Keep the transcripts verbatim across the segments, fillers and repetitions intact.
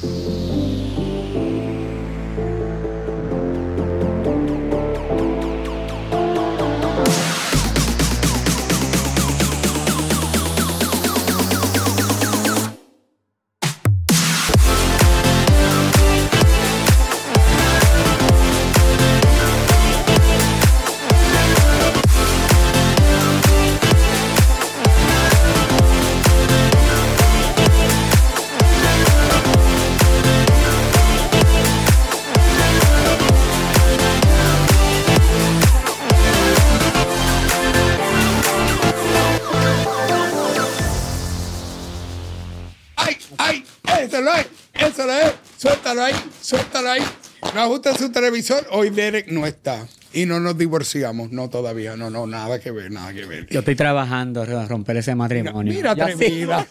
Suéltalo ahí, suéltalo ahí. No ajusta su televisor. Hoy Derek no está. Y no nos divorciamos. No, todavía. No, no, nada que ver, nada que ver. Yo estoy trabajando a romper ese matrimonio. Mira, mira atrevida.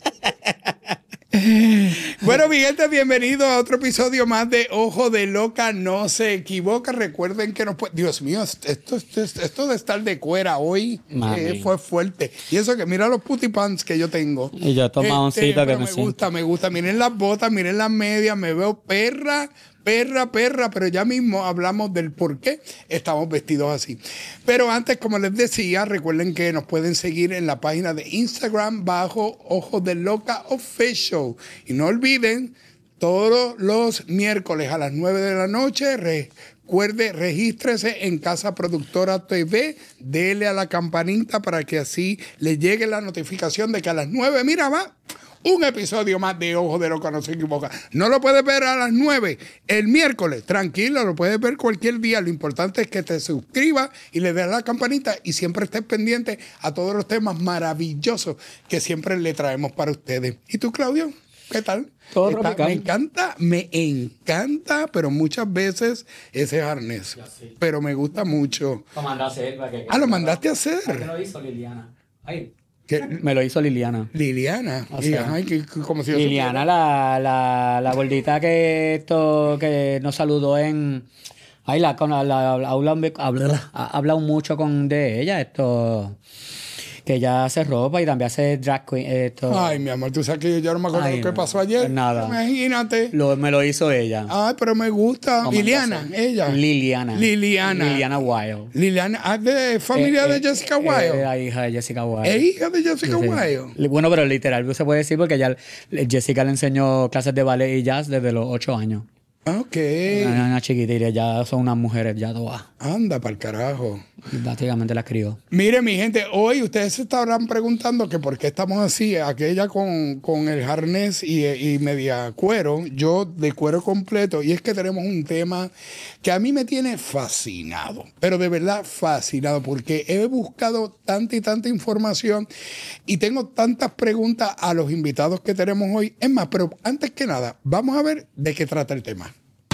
Bueno, mi gente, bienvenido a otro episodio más de Ojo de Loca No Se Equivoca. Recuerden que nos puede... Dios mío, esto, esto, esto de estar de cuera hoy eh, fue fuerte. Y eso que mira los putty pants que yo tengo. Y yo tomo este, un que me, me gusta, me gusta. Miren las botas, miren las medias, me veo perra. Perra, perra, pero ya mismo hablamos del por qué estamos vestidos así. Pero antes, como les decía, recuerden que nos pueden seguir en la página de Instagram bajo Ojos de Loca Official. Y no olviden, todos los miércoles a las nueve de la noche, recuerde, regístrese en Casa Productora T V, dele a la campanita para que así le llegue la notificación de que a las nueve, mira, va, un episodio más de Ojo de Loca No Se Equivoca. No lo puedes ver a las nueve el miércoles. Tranquilo, lo puedes ver cualquier día. Lo importante es que te suscribas y le des a la campanita y siempre estés pendiente a todos los temas maravillosos que siempre le traemos para ustedes. ¿Y tú, Claudio? ¿Qué tal? Todo Está, tropical. Me encanta, me encanta, pero muchas veces ese arnés. Sí. Pero me gusta mucho. Lo mandaste a hacer. Para que, ah, ¿lo mandaste a hacer? ¿Qué lo hizo Liliana? Ay. ¿Qué? Me lo hizo Liliana. Liliana. O sea, ay, que, como si Liliana, la, la, la gordita que esto que nos saludó en... Ay, la, con la, la, habla, habla, habla mucho con de ella, esto... Que ella hace ropa y también hace drag queen. Esto. Ay, mi amor, tú sabes que yo ya no me acuerdo Ay, lo que no, pasó ayer. Nada. Imagínate. Lo, me lo hizo ella. Ay, pero me gusta. Liliana, ella. Liliana. Liliana. Liliana Wild. Liliana, ¿es de familia eh, de Jessica eh, Wild? Es la hija de Jessica Wild. ¿Es hija de Jessica sí, Wild? Sí. Bueno, pero literal se puede decir porque ya Jessica le enseñó clases de ballet y jazz desde los ocho años. Ok. Una, una chiquitita, ya son unas mujeres ya todas. Anda pa'l carajo. Básicamente las crió. Mire, mi gente, hoy ustedes se estarán preguntando que por qué estamos así. Aquella con, con el harnés y, y media cuero, yo de cuero completo. Y es que tenemos un tema que a mí me tiene fascinado, pero de verdad fascinado, porque he buscado tanta y tanta información y tengo tantas preguntas a los invitados que tenemos hoy. Es más, pero antes que nada, vamos a ver de qué trata el tema.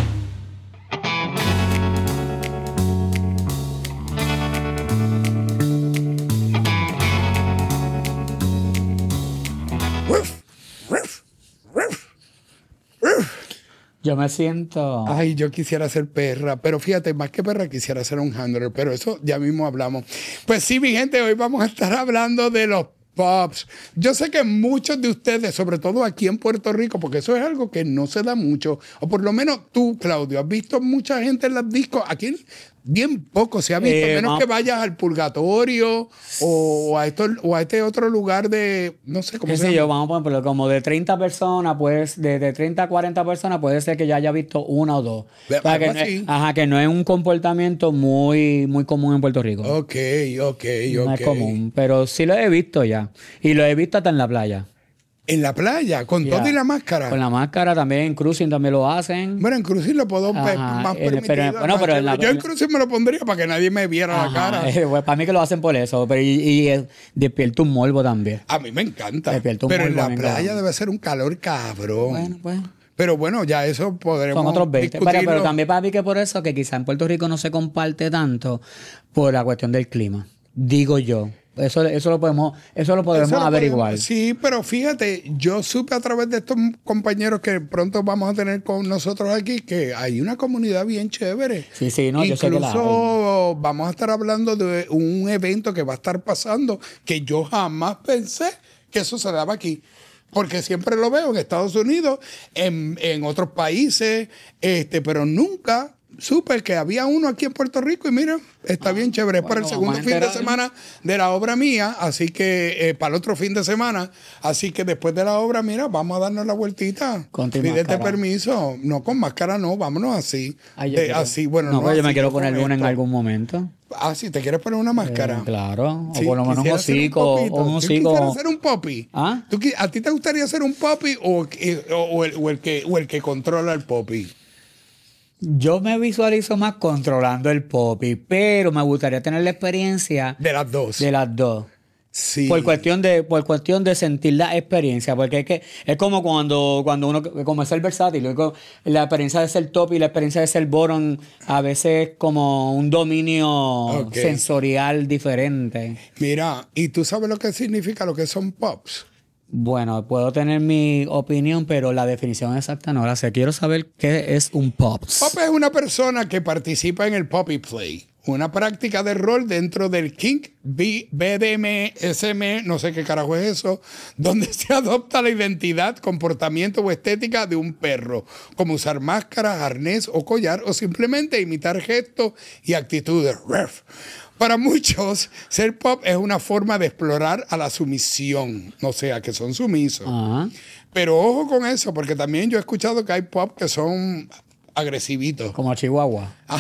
Yo me siento... Ay, yo quisiera ser perra, pero fíjate, más que perra quisiera ser un handler, pero eso ya mismo hablamos. Pues sí, mi gente, hoy vamos a estar hablando de los pops. Yo sé que muchos de ustedes, sobre todo aquí en Puerto Rico, porque eso es algo que no se da mucho, o por lo menos tú, Claudio, has visto mucha gente en las discos. Aquí bien poco se ha visto, eh, menos vamos. que vayas al Purgatorio o a, esto, o a este otro lugar de, no sé cómo ¿Qué se sé llama. yo? Vamos a ponerlo como de treinta personas, pues, de, de treinta a cuarenta personas, puede ser que ya haya visto una o dos. De, o sea, que no es, ajá, que no es un comportamiento muy, muy común en Puerto Rico. Ok, ok, ok. No es común, pero sí lo he visto ya. Y lo he visto hasta en la playa. En la playa, con Yeah. todo y la máscara. Con la máscara también, en cruising también lo hacen. Bueno, en cruising lo puedo Ajá, pe- más en- permitido. pero- bueno, más pero que- en la- yo en cruising me lo pondría para que nadie me viera Ajá, la cara. eh, pues, para mí que lo hacen por eso, pero y, y, eh, despierta un morbo también. A mí me encanta. Despierta un Pero en morbo, la venga. playa debe ser un calor cabrón. Bueno, pues... Pero bueno, ya eso podremos Son otros veinte. Pero, discutirlo. pero también para mí que por eso que quizá en Puerto Rico no se comparte tanto por la cuestión del clima. Digo yo. Eso, eso lo podemos, eso lo podemos Eso lo averiguar. podemos- sí, pero fíjate, yo supe a través de estos compañeros que pronto vamos a tener con nosotros aquí que hay una comunidad bien chévere. Sí, sí, no, yo sé que la hay. Incluso vamos a estar hablando de un evento que va a estar pasando que yo jamás pensé que eso se daba aquí. Porque siempre lo veo en Estados Unidos, en, en otros países, este, pero nunca supe que había uno aquí en Puerto Rico y mira, está ah, bien chévere. Es bueno, para el segundo fin de semana de la obra mía, así que eh, para el otro fin de semana, así que después de la obra, mira, vamos a darnos la vueltita. Pídete permiso. No, con máscara no, vámonos así. Ay, eh, así, bueno, no, no pues yo así, me quiero poner una en algún momento. Ah, sí, ¿te quieres poner una máscara? Eh, claro, sí, o por lo menos un hocico. Un o un ¿Tú hocico. quisieras hacer un popi? ¿Ah? ¿Tú, ¿A ti te gustaría hacer un popi o, o, o, el, o, el que, o el que controla el popi? Yo me visualizo más controlando el popi, pero me gustaría tener la experiencia de las dos. De las dos. Sí. Por cuestión de, por cuestión de sentir la experiencia, porque es que es como cuando, cuando uno, como es ser versátil, la experiencia de ser top y la experiencia de ser bottom, a veces como un dominio okay. sensorial diferente. Mira, ¿y tú sabes lo que significa lo que son pops? Bueno, puedo tener mi opinión, pero la definición exacta no la sé. Quiero saber qué es un pops. Pop es una persona que participa en el poppy play, una práctica de rol dentro del kink, B D M, S M, no sé qué carajo es eso, donde se adopta la identidad, comportamiento o estética de un perro, como usar máscara, arnés o collar, o simplemente imitar gestos y actitudes. Ref. Para muchos, ser pop es una forma de explorar a la sumisión, o sea, que son sumisos. Uh-huh. Pero ojo con eso, porque también yo he escuchado que hay pop que son agresivitos. Como Chihuahua. Ah.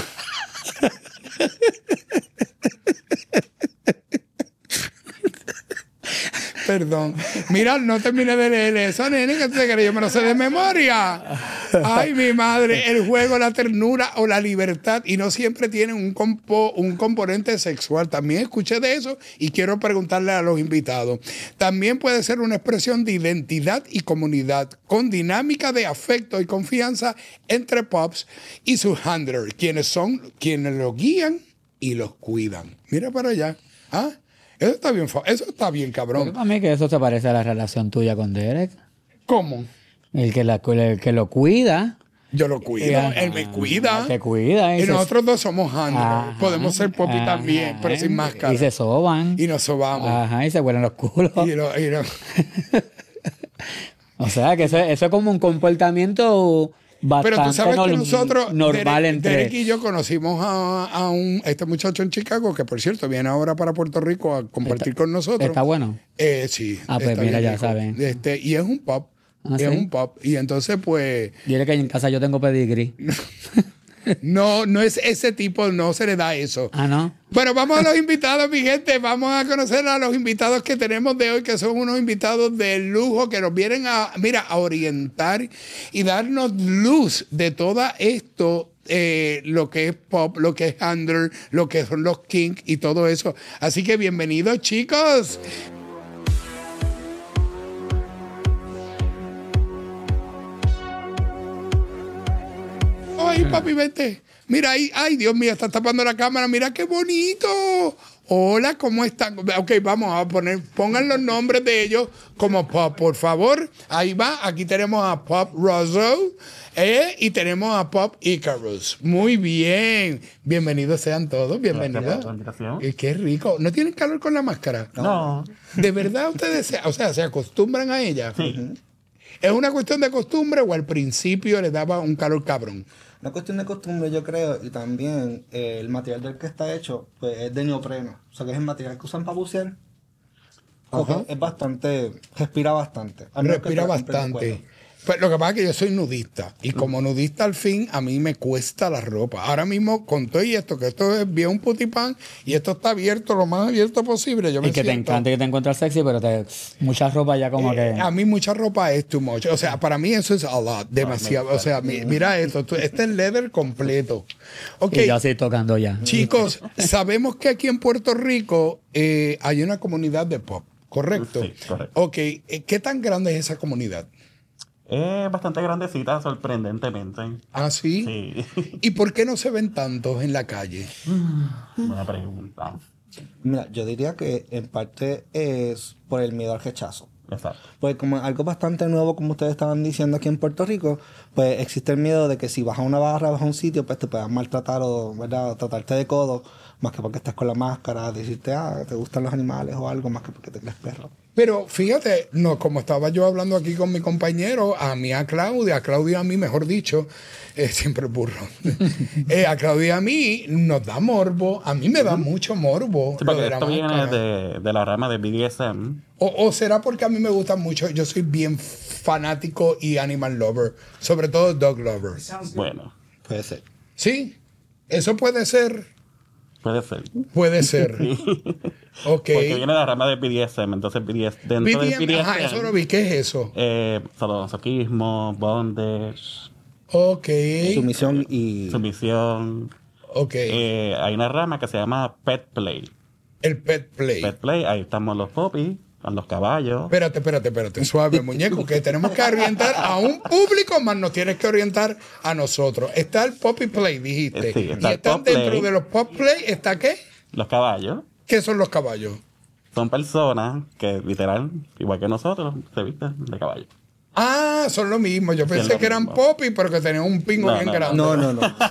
Perdón. Mira, no terminé de leer eso, nene, que te crees, yo me lo sé de memoria. Ay, mi madre, el juego, la ternura o la libertad, y no siempre tienen un, compo, un componente sexual. También escuché de eso y quiero preguntarle a los invitados. También puede ser una expresión de identidad y comunidad, con dinámica de afecto y confianza entre pops y sus handlers, quienes son quienes los guían y los cuidan. Mira para allá. ¿Ah? Eso está bien, eso está bien, cabrón. Pero para mí que eso se parece a la relación tuya con Derek. ¿Cómo? El que, la, el que lo cuida. Yo lo cuido, ajá, él me cuida. Te cuida. Y, y se... nosotros dos somos handlers. Podemos ser popi ajá, también, pero sin máscara. Y se soban. Y nos sobamos. Ajá, y se huelen los culos. Y lo, y lo... O sea, que eso, eso es como un comportamiento... Bastante pero tú sabes norm- que nosotros, normal Derek, entre... Derek y yo conocimos a, a, un, a este muchacho en Chicago, que por cierto viene ahora para Puerto Rico a compartir está, con nosotros. ¿Está bueno? Eh, sí. Ah, pues mira, ya rico. saben. Este, y es un pop. ¿Ah, es sí? un pop. Y entonces, pues... Dile que en casa yo tengo pedigrí. No, no es ese tipo, no se le da eso. Ah, ¿no? Bueno, vamos a los invitados, mi gente. Vamos a conocer a los invitados que tenemos de hoy, que son unos invitados de lujo que nos vienen a, mira, a orientar y darnos luz de todo esto, eh, lo que es pop, lo que es under, lo que son los kink y todo eso. Así que bienvenidos, chicos. Ay, papi, vete. Mira ahí, ay, Dios mío, está tapando la cámara. Mira qué bonito. Hola, ¿cómo están? Ok, vamos a poner, pongan los nombres de ellos como Pop, por favor. Ahí va, aquí tenemos a Pop Rosso eh, y tenemos a Pop Icarus. Muy bien. Bienvenidos sean todos, bienvenidos. Eh, qué rico. ¿No tienen calor con la máscara? No. ¿De verdad ustedes, se, o sea, se acostumbran a ella? Sí. Uh-huh. ¿Es una cuestión de costumbre o al principio les daba un calor cabrón? Una cuestión de costumbre, yo creo, y también eh, el material del que está hecho pues, es de neopreno. O sea, que es el material que usan para bucear. Okay, es bastante, respira bastante. Respira bastante. Pues lo que pasa es que yo soy nudista y como nudista al fin a mí me cuesta la ropa. Ahora mismo con todo y esto, que esto es bien un putipán y esto está abierto lo más abierto posible. Yo me y que siento, te encanta y que te encuentras sexy, pero te, mucha ropa ya como eh, que... A mí mucha ropa es too much. O sea, para mí eso es a lot, demasiado. O sea, mi, mira esto, tú, este es leather completo. Okay. Y yo así tocando ya. Chicos, sabemos que aquí en Puerto Rico eh, hay una comunidad de pop, ¿correcto? Sí, correcto. Ok, ¿qué tan grande es esa comunidad? Es bastante grandecita, sorprendentemente. ¿Ah, sí? Sí. ¿Y por qué no se ven tantos en la calle? Buena pregunta. Mira, yo diría que en parte es por el miedo al rechazo. Exacto. Pues como algo bastante nuevo, como ustedes estaban diciendo aquí en Puerto Rico, pues existe el miedo de que si vas a una barra, vas a un sitio, pues te puedan maltratar o, ¿verdad? O tratarte de codo, más que porque estás con la máscara, decirte, ah, te gustan los animales o algo, más que porque te crees perro. Pero fíjate, no, como estaba yo hablando aquí con mi compañero, a mí, a Claudia, a Claudia a mí, mejor dicho, eh, siempre burro. eh, a Claudia a mí nos da morbo, a mí me da mucho morbo. Sí, porque esto viene de, de la rama de B D S M. O, o será porque a mí me gusta mucho, yo soy bien fanático y animal lover, sobre todo dog lover. Bueno. Puede ser. Sí, eso puede ser. Puede ser. Puede ser. Ok. Porque viene de la rama de B D S M, entonces B D S, dentro B D M, de B D S M... ajá, eso lo vi, ¿qué es eso? Eh, sadomasoquismo, bondage... Ok. Sumisión y... Sumisión... Ok. Eh, hay una rama que se llama Pet Play. El pet play. Pet Play, ahí estamos los popis, los caballos. Espérate, espérate, espérate. Suave, muñeco, que tenemos que orientar a un público, más nos tienes que orientar a nosotros. Está el Poppy Play, dijiste. Sí, está y el están Pop dentro Play. de los Pop Play, ¿está qué? Los caballos ¿Qué son los caballos? son personas que, literal, igual que nosotros, se visten de caballo. Ah, son lo mismo. Yo pensé lo que eran mismo. Poppy, pero que tenían un pingo No, bien no, grande. No, no, no.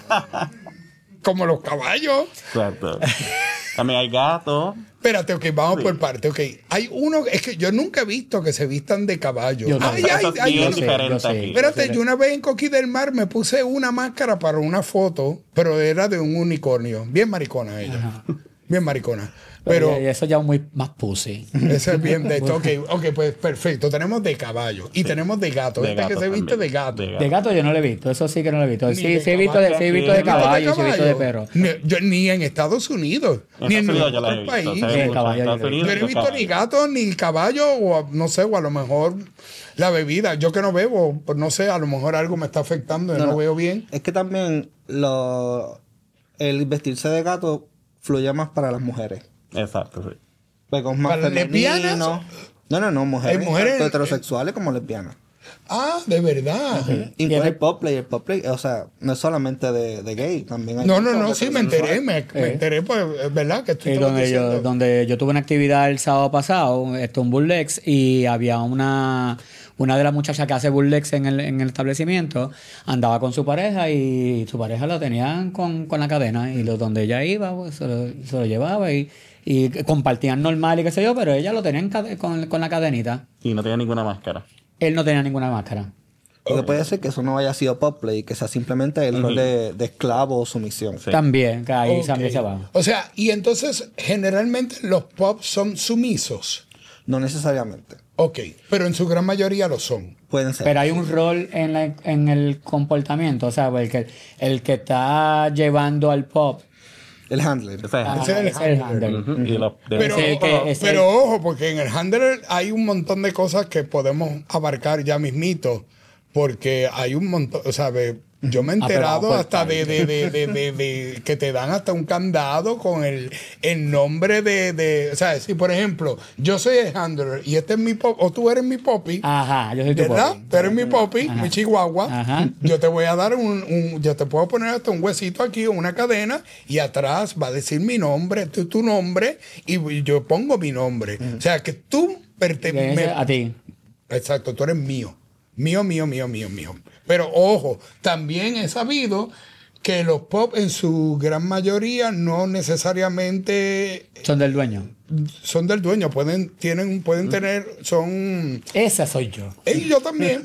Como los caballos. Exacto. También hay gatos. Espérate, ok, vamos Sí. por parte, ok. Hay uno, es que yo nunca he visto que se vistan de caballo. Yo Ay, tampoco. ay, Eso es ay, bien uno- sé, diferente yo sé. aquí. Espérate, yo una vez en Coquí del Mar me puse una máscara para una foto, pero era de un unicornio. Bien maricona ella. Bien maricona. Pero Pero eso ya es muy más pussy. ese es bien de esto. Ok, ok, pues perfecto. Tenemos de caballo y tenemos de gato. De Este que gato se viste también. de gato. De De gato yo no lo he visto, eso sí que no lo he visto. Ni Sí, de sí he visto de, sí he visto de caballo. caballo, sí he visto de perro. Ni, yo- ni en Estados Unidos, En ni en Estados Unidos ningún yo la he otro visto. país. se ve Sí, mucho. caballo En yo Estados lo he Unidos, Yo no he los visto caballos. ni gato, ni caballo, o no sé, o a lo mejor la bebida. Yo que no bebo, pues no sé, a lo mejor algo me está afectando y no, No, no. veo bien. Es que también lo, el vestirse de gato fluye más para las mujeres. Exacto, sí. Pues con más ¿Para las femenino. lesbianas? No, no, no, mujeres, Hay mujeres- tanto heterosexuales como lesbianas. Ah, de verdad. Incluye el pop play, el pop play, o sea, no es solamente de, de gay, también hay... No, no, muchos no, sí, me enteré, me, me Eh. enteré, pues, es verdad que estoy Y todo donde diciendo. yo, donde yo tuve una actividad el sábado pasado, esto un burlex, y había una, una de las muchachas que hace burlex en el, en el establecimiento, andaba con su pareja y su pareja la tenían con, con la cadena, y lo, donde ella iba, pues, se, lo, se lo llevaba y, y compartían normal y qué sé yo, pero ella lo tenía en cade- con, con la cadenita. Y no tiene ninguna máscara. Él no tenía ninguna máscara. Porque puede ser que eso no haya sido pop play, que sea simplemente el rol de, de esclavo o sumisión. Sí. También, que ahí Ok. también se va. O sea, y entonces, generalmente los pop son sumisos. No necesariamente. Ok, pero en su gran mayoría lo son. Pueden ser. Pero hay un rol en, la- en el comportamiento, o sea, el que, el que está llevando al pop. El handler. Ese es- Ajá, Ese es el ese es el handler. handler. Ujú. Y los de- Pero, Ese que- ese- pero ojo, porque en el handler hay un montón de cosas que podemos abarcar ya mismito, porque hay un montón, o sea, ve, yo me he Ah, pero enterado vamos por hasta de, de, de, de, de- de que te dan hasta un candado con el, el nombre de, de, o sea, si por ejemplo, yo soy el handler y este es mi pop, o tú eres mi poppy, Ajá, yo soy tu ¿verdad? popi. Tú eres mi poppy, mi chihuahua. Ajá. Yo te voy a dar un, un- yo te puedo poner hasta un huesito aquí o una cadena y atrás va a decir mi nombre, tu, tu nombre y yo pongo mi nombre. O sea, que tú perteneces Ese A ti. Exacto, tú eres mío. Mío, mío, mío, mío, mío. Pero ojo, también he sabido que los pop en su gran mayoría no necesariamente Son del dueño. son del dueño, pueden, tienen, pueden tener, son Esa soy yo. y yo también.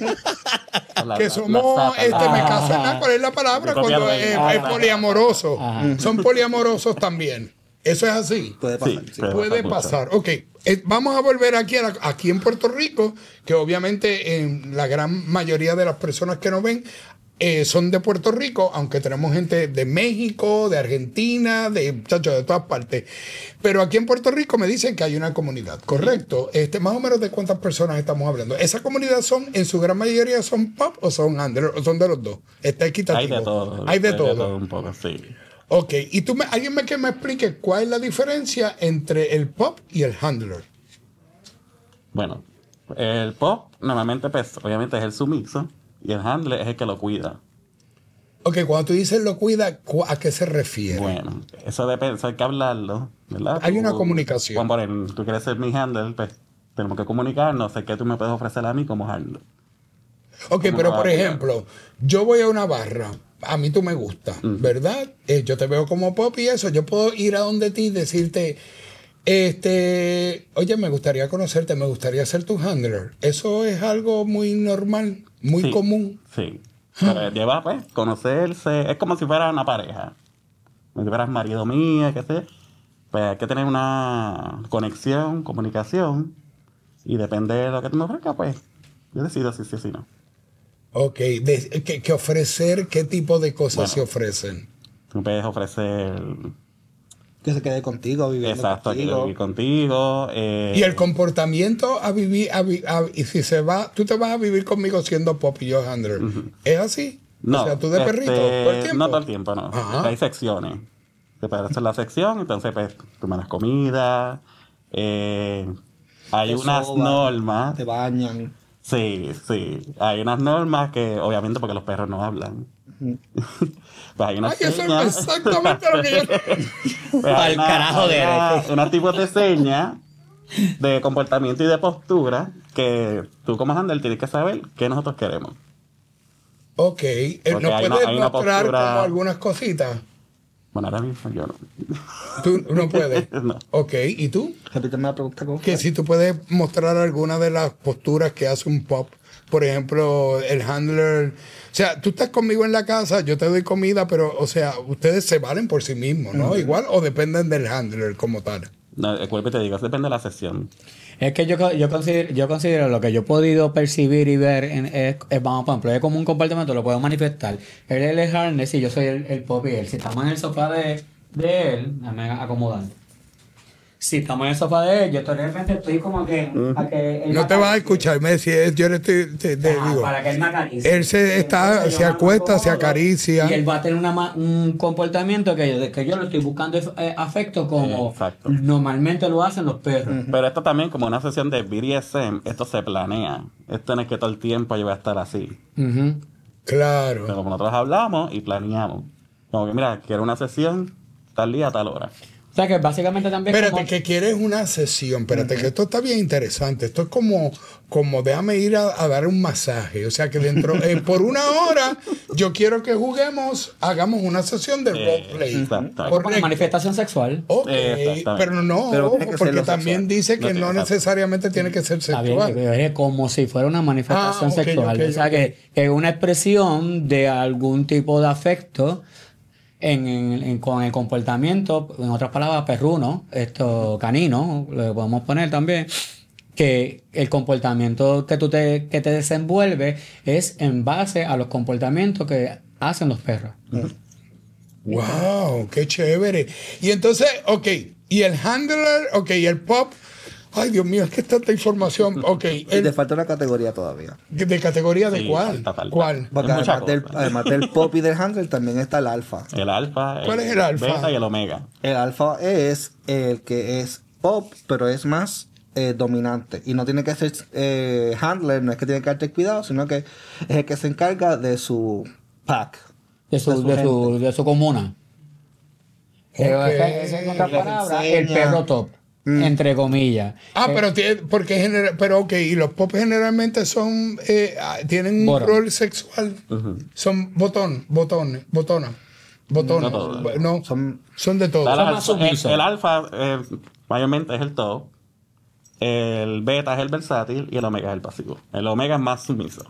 la- que la- somos, la- este, me Ah. caso, ¿verdad? ¿Cuál es la palabra? Mi propia Cuando dueña. es, Ah. es poliamoroso. Ajá. Son poliamorosos también. Eso es así. Puede pasar. Sí, sí. puede Puede mucho. pasar. Ok, eh, vamos a volver aquí, a la- aquí en Puerto Rico, que obviamente en la gran mayoría de las personas que nos ven eh, son de Puerto Rico, aunque tenemos gente de México, de Argentina, de, muchachos, de todas partes. Pero aquí en Puerto Rico me dicen que hay una comunidad, ¿correcto? Este, más o menos de cuántas personas estamos hablando. ¿Esa comunidad son, en su gran mayoría, son pop o son under, o son de los dos? Está equitativo. Hay de todo. Hay de todo. un poco, sí. Ok, y tú me, alguien me, que me explique cuál es la diferencia entre el pop y el handler. Bueno, el pop normalmente, pues, obviamente es el sumiso y el handler es el que lo cuida. Ok, cuando tú dices lo cuida, ¿cu- ¿a qué se refiere? Bueno, eso depende, eso hay que hablarlo, ¿verdad? Hay una Tú- comunicación. Juan Moreno, tú quieres ser mi handler, pues tenemos que comunicarnos, sé qué tú me puedes ofrecer a mí como handler. Ok, ¿Cómo pero va por a llegar? ejemplo, yo voy a una barra, a mí tú me gusta, ¿verdad? Eh, yo te veo como pop y eso, yo puedo ir a donde ti y decirte, Este, oye, me gustaría conocerte, me gustaría ser tu handler. Eso es algo muy normal, muy sí, común. Sí. Pero lleva, pues, conocerse. Es como si fuera una pareja. Como si fueras marido mío, qué sé. Pues hay que tener una conexión, comunicación. Y depende de lo que tú me ofrezcas, pues, yo decido si sí o si no. Ok, de, ¿qué, qué ofrecer? ¿Qué tipo de cosas Bueno, se ofrecen? Tú puedes ofrecer... Que se quede contigo, viviendo Exacto, contigo. quiero vivir contigo. Eh, Y el comportamiento a vivir, a, vi- a- y si se va, tú te vas a vivir conmigo siendo pop y yo handler. ¿Es así? No, O sea, tú de este, perrito, todo el tiempo. No todo el tiempo, no. Ajá. Hay secciones. Te puedes hacer la sección, entonces pues tú me das comida. Eh, hay Te unas soban, normas. Te bañan. Sí, sí. Hay unas normas que, obviamente, porque los perros no hablan. Pues hay unas Ay, eso señas. es exactamente lo que yo... Pues hay Al carajo de una- él. unos tipos de señas de comportamiento y de postura que tú como handler tienes que saber qué nosotros queremos. Ok, eh, Porque ¿nos hay puedes una- hay una mostrar postura- como algunas cositas? Bueno, ahora mismo yo no. Tú no puedes. No. Ok, ¿y tú? Repíteme la pregunta. ¿Cómo Que fue? si tú puedes mostrar alguna de las posturas que hace un pop. Por ejemplo, el handler. O sea, tú estás conmigo en la casa, yo te doy comida, pero, o sea, ustedes se valen por sí mismos, ¿no? Igual, o dependen del handler como tal. No, el cuerpo te digo, eso depende de la sesión. Es que yo, yo, considero, yo considero lo que yo he podido percibir y ver, en, es, es, vamos, por ejemplo, es como un comportamiento, lo puedo manifestar. Él es el harness y yo soy el, el pop y él. Si estamos en el sofá de, de él, déjame acomodar. Si estamos en el sofá de él, yo de repente estoy como que... a que él No me te vas a acaricie. escuchar, me decía, yo le estoy, te, te Ajá, digo. para que él me acaricie. Él se está, Entonces, yo se me acuesta, se acomodo, acaricia. Y él va a tener una, ma- un comportamiento que yo, que yo lo estoy buscando eh, afecto como Exacto. normalmente lo hacen los perros. Pero esto también, como una sesión de B D S M, esto se planea. Esto no es que todo el tiempo yo voy a estar así. Ujú. Claro. Pero como nosotros hablamos y planeamos. Como que, mira, quiero una sesión tal día, tal hora. O sea que básicamente también Espérate, como- que quieres una sesión. Espérate, que esto está bien interesante. Esto es como, como déjame ir a, a dar un masaje. O sea, que dentro, eh, por una hora, yo quiero que juguemos, hagamos una sesión de roleplay. exacto. como una Correcto. manifestación sexual. Ok, Exactamente. pero no, Pero ojo, tiene que ser porque lo también sexual. dice que No, no exacto. necesariamente tiene que ser Está bien, sexual. es como si fuera una manifestación Ah, ok, sexual. ok, o sea ok. que es una expresión de algún tipo de afecto en, en- en- con el comportamiento, en otras palabras, perruno, esto canino, le podemos poner también, que el comportamiento que tú te, que te desenvuelves es en base a los comportamientos que hacen los perros. Wow, qué chévere. Y entonces, ok, y el handler, ok, y el pop. Ay, Dios mío, es que es tanta información. Ok, Y te el, falta una categoría todavía. ¿de categoría de Sí, cuál? falta, falta. ¿Cuál? Porque Es mucha además del, cosa. además del pop y del handler también está el alfa. El alfa, ¿Cuál es el alfa? beta y el omega. El alfa es el que es pop, pero es más eh, dominante. Y no tiene que ser eh, handler, no es que tiene que darte cuidado, sino que es el que se encarga de su pack. De su, De su de su, gente. de su comuna. Eh, Ok. ese- ese es otra Les palabra, el enseña. perro top, entre comillas. Ah, Eh, pero tiene, porque genera, pero ok, y los pop generalmente son, eh, ah, tienen un Bottom. rol sexual. Son botón, botones, botona, botones. No todo. No, son, Son de todo. El, Son alfa- más sumisos. el- el alfa eh, mayormente es el top. El beta es el versátil y el omega es el pasivo. El omega es más sumiso.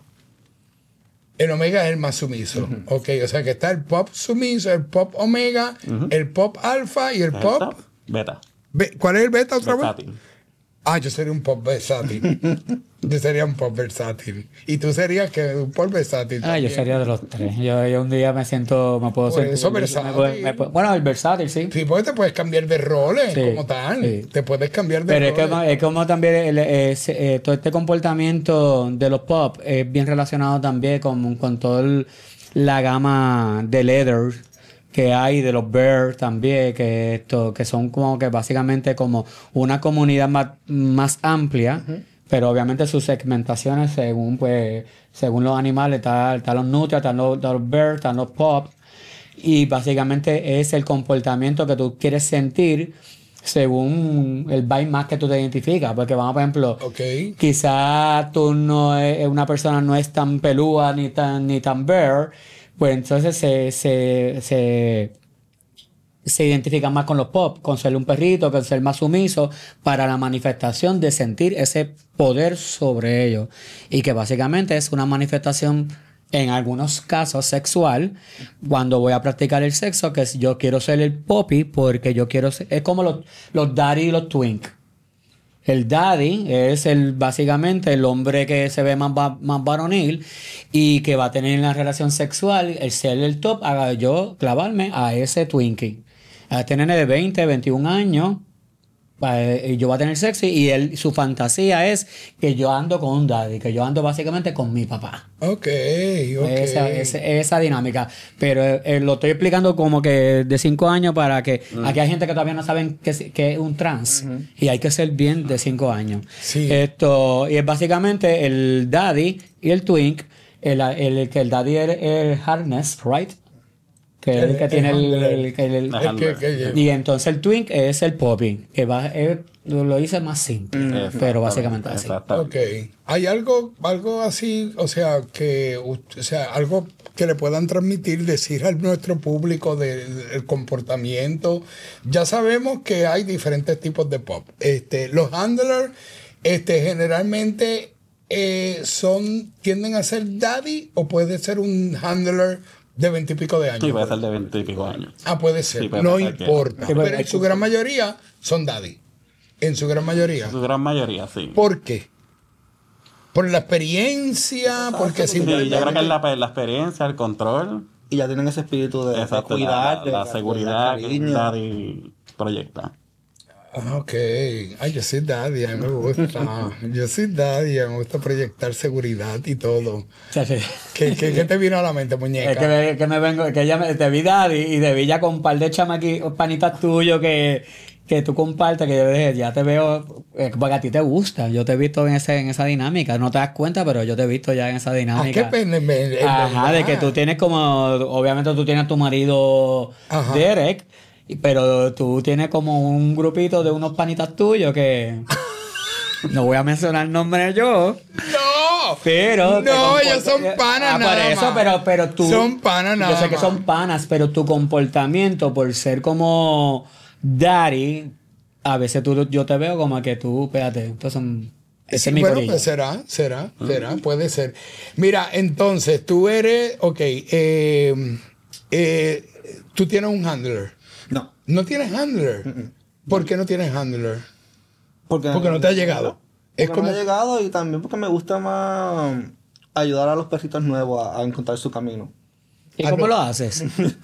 El omega es el más sumiso. Ok, o sea que está el pop sumiso, el pop omega, el pop alfa y el Es el pop. top, beta. Be- ¿Cuál es el beta otra vez? Versátil. Ah, yo sería un pop versátil. Yo sería un pop versátil. Y tú serías que un pop versátil. Ah, yo también. sería de los tres. Yo, yo un día me siento, me puedo Por sentir. eso, me versátil. puedo- me puedo- bueno, el versátil, sí. Sí, porque te puedes cambiar de roles Sí, como tal. sí. Te puedes cambiar de Pero es que, roles. es como también el- es, eh, todo este comportamiento de los pop es bien relacionado también con, con toda la gama de leather que hay de los bears también, que esto, que son como que básicamente como una comunidad más, más amplia, pero obviamente sus segmentaciones según pues, según los animales, están está los nutrias, están los, están los bears, están los pop, y básicamente es el comportamiento que tú quieres sentir según el vibe más que tú te identificas. Porque vamos, por ejemplo, Ok. quizás tú no es, una persona no es tan pelúa ni tan, ni tan bear, pues entonces se, se, se se identifican más con los pop, con ser un perrito, con ser más sumiso, para la manifestación de sentir ese poder sobre ellos. Y que básicamente es una manifestación, en algunos casos, sexual, cuando voy a practicar el sexo, que es, yo quiero ser el poppy porque yo quiero ser... Es como los, los daddy y los twink. El daddy es el básicamente el hombre que se ve más, más varonil y que va a tener una relación sexual, el ser el top, haga yo clavarme a ese twinkie. A este nene de veinte, veintiún años, y yo voy a tener sexo y él, su fantasía es que yo ando con un daddy, que yo ando básicamente con mi papá. Ok, ok. Esa, esa, esa dinámica. Pero eh, lo estoy explicando como que de cinco años para que... Mm. Aquí hay gente que todavía no saben que es, que es un trans. Uh-huh. Y hay que ser bien de cinco años. Sí. Esto, y es básicamente el daddy y el twink. El, el, el, el daddy es el harness, right? Que es el, el que tiene el... el, el, el, el, el que, que y entonces el twink es el poppy, que va, es, lo hice más simple, mm, pero básicamente así. Ok. ¿Hay algo, algo así, o sea, que, o sea, algo que le puedan transmitir, decir a nuestro público del de, de comportamiento? Ya sabemos que hay diferentes tipos de pop. Este, los handlers, este, generalmente eh, son, tienden a ser daddy o puede ser un handler de veintipico de años. Sí, puede ser de veintipico años. Ah, puede ser. Sí, puede no importa. Que... Pero en su gran mayoría son daddy. En su gran mayoría. En su gran mayoría, sí. ¿Por qué? ¿Por la experiencia? Porque simplemente... Sí, yo creo que es la, la experiencia, el control. Y ya tienen ese espíritu de, exacto, de cuidar. La, la, la seguridad que daddy proyecta. Ok. Ay, yo soy daddy, a mí me gusta. Yo soy daddy, a mí me gusta proyectar seguridad y todo. Sí, sí. ¿Qué, qué, ¿Qué te vino a la mente, muñeca? Es que me, que me vengo, que ella me, te vi daddy y te vi ya con un par de chamaquis, panitas tuyos que, que tú compartes, que yo dije, ya te veo, eh, porque a ti te gusta. Yo te he visto en, ese, en esa dinámica. No te das cuenta, pero yo te he visto ya en esa dinámica. ¿A qué pena? Me, Ajá, de que tú tienes como, obviamente tú tienes a tu marido, ajá, Derek. Pero tú tienes como un grupito de unos panitas tuyos que... No voy a mencionar el nombre yo. ¡No! Pero... No, ellos son panas ah, nada por eso, más. Pero, pero tú... Son panas nada Yo sé más. que son panas, pero tu comportamiento por ser como daddy, a veces tú, yo te veo como que tú, espérate, entonces son... Ese sí, es mi bueno, corillo. pues será, será, será, puede ser. Mira, entonces, tú eres... Ok, eh, eh, tú tienes un handler. No. ¿No tienes handler? Uh-uh. ¿Por qué no tienes handler? Porque, porque no te ha llegado. Es como... no ha llegado y también porque me gusta más ayudar a los perritos nuevos a, a encontrar su camino. ¿Y cómo lo haces?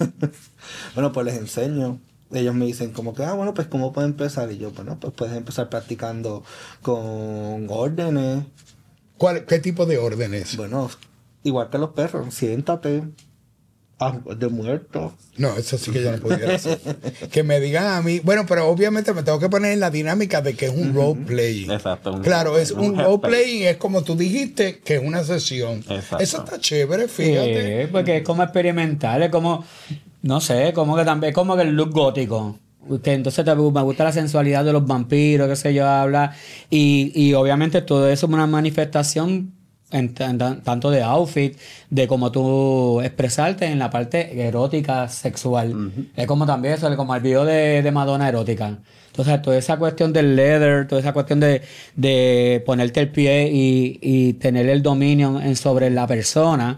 Bueno, pues les enseño. Ellos me dicen como que, ah, bueno, pues ¿cómo puedo empezar? Y yo, bueno, pues puedes empezar practicando con órdenes. ¿Cuál, ¿Qué tipo de órdenes? Bueno, igual que los perros, siéntate. Ah, de muerto. No, eso sí que yo no pudiera hacer. Que me digan a mí... Bueno, pero obviamente me tengo que poner en la dinámica de que es un uh-huh. role-playing. Exacto. Un, claro, es un, un role-playing, es como tú dijiste, que es una sesión. Exacto. Eso está chévere, fíjate. Sí, porque es como experimental, es como... No sé, como que también... Es como que el look gótico. Que entonces te, me gusta la sensualidad de los vampiros, qué sé yo, habla. Y, y obviamente todo eso es una manifestación... En, en, tanto de outfit, de cómo tú expresarte en la parte erótica, sexual. Uh-huh. Es como también eso, como el video de, de Madonna erótica. Entonces, toda esa cuestión del leather, toda esa cuestión de, de ponerte el pie y, y tener el dominio en, sobre la persona,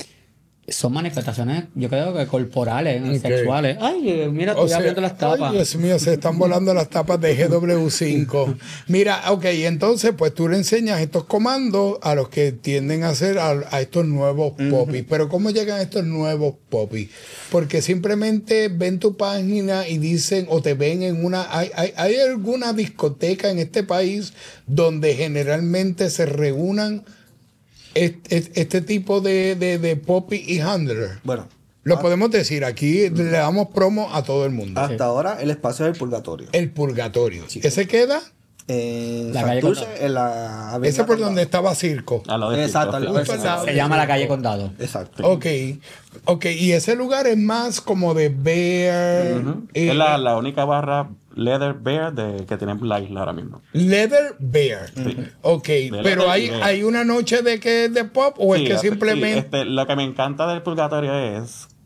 son manifestaciones, yo creo que corporales, okay. sexuales. Ay, mira, estoy abriendo las tapas. Ay, Dios mío, se están volando las tapas de G W cinco. Mira, ok, entonces, pues tú le enseñas estos comandos a los que tienden a hacer a, a estos nuevos uh-huh. popis. Pero ¿cómo llegan estos nuevos popis? Porque simplemente ven tu página y dicen, o te ven en una... ¿Hay, hay, hay alguna discoteca en este país donde generalmente se reúnan Este, este tipo de, de, de poppy y handler? Bueno, lo podemos decir aquí, le damos promo a todo el mundo. Hasta sí. ahora el espacio es el Purgatorio. El Purgatorio. Sí. ¿Ese queda? En la Santurce, en la avenida Ese por Condado. donde estaba Circo. A lo de Exacto. Circo, Al sí. lado Se llama la calle Condado. Exacto. Ok. Ok, y ese lugar es más como de bear. Uh-huh. eh, es la, la única barra Leather Bear de, que tiene la isla ahora mismo. Leather Bear. Sí. Ok, de pero hay, hay una noche de que es de pop o sí, es que simplemente... Sí, este, lo que me encanta del Purgatorio es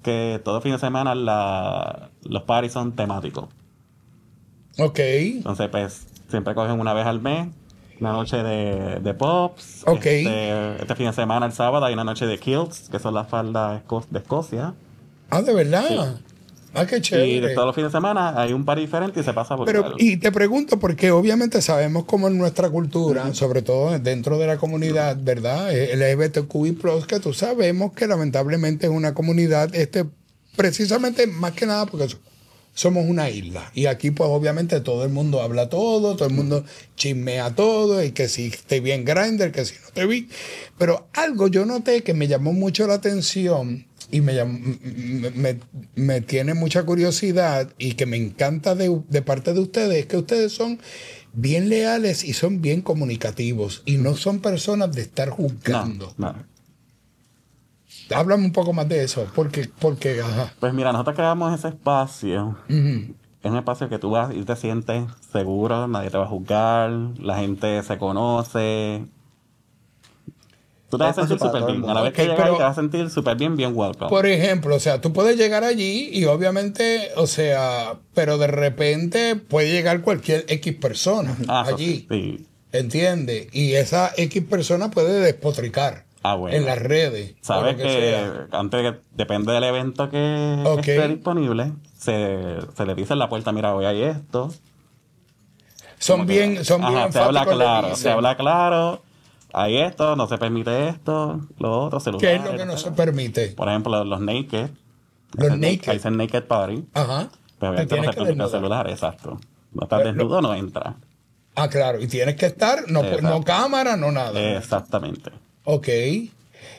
que todo fin de semana la, los parties son temáticos. Ok. Entonces, pues, siempre cogen una vez al mes una noche de, de pops. Ok. Este, este fin de semana, el sábado, hay una noche de kilts, que son las faldas esco- de Escocia. Ah, ¿de verdad? Sí. Ah, qué Y chévere. de todos los fines de semana hay un party diferente y se pasa por Pero, y te pregunto, porque obviamente sabemos cómo en nuestra cultura, uh-huh. sobre todo dentro de la comunidad, ¿verdad? L G B T Q I plus, que tú sabemos que lamentablemente es una comunidad, este, precisamente más que nada porque somos una isla. Y aquí, pues, obviamente, todo el mundo habla todo, todo el mundo chismea todo, y que si te vi en Grindr, que si no te vi. Pero algo yo noté que me llamó mucho la atención y me, llamó, me, me, me tiene mucha curiosidad y que me encanta de, de parte de ustedes, es que ustedes son bien leales y son bien comunicativos y no son personas de estar juzgando. No, no. Háblame un poco más de eso, porque, porque ajá. Pues mira, nosotros creamos ese espacio. Uh-huh. Es un espacio que tú vas y te sientes seguro, nadie te va a juzgar, la gente se conoce. Tú te vas a sentir súper bien. A la vez okay, que llegas te vas a sentir súper bien, bien welcome. Por ejemplo, o sea, tú puedes llegar allí y obviamente, o sea, pero de repente puede llegar cualquier X persona ah, allí. Sí. ¿Entiendes? Y esa X persona puede despotricar. Ah, bueno. En las redes. Sabes que, que antes que depende del evento que, okay. que esté disponible, se, se le dice en la puerta, mira, hoy hay esto. Son bien, que, son ajá, bien se habla claro, se habla claro, hay esto, no se permite esto, lo otro, celulares. ¿Qué es lo que no se permite? Por ejemplo, los, los naked. Los naked. Ahí dicen naked party. Ajá. Pero obviamente no se permite el celular, exacto. No estás desnudo, no entra. Ah, claro. Y tienes que estar, no, no cámara, no nada. Exactamente. Ok. Y,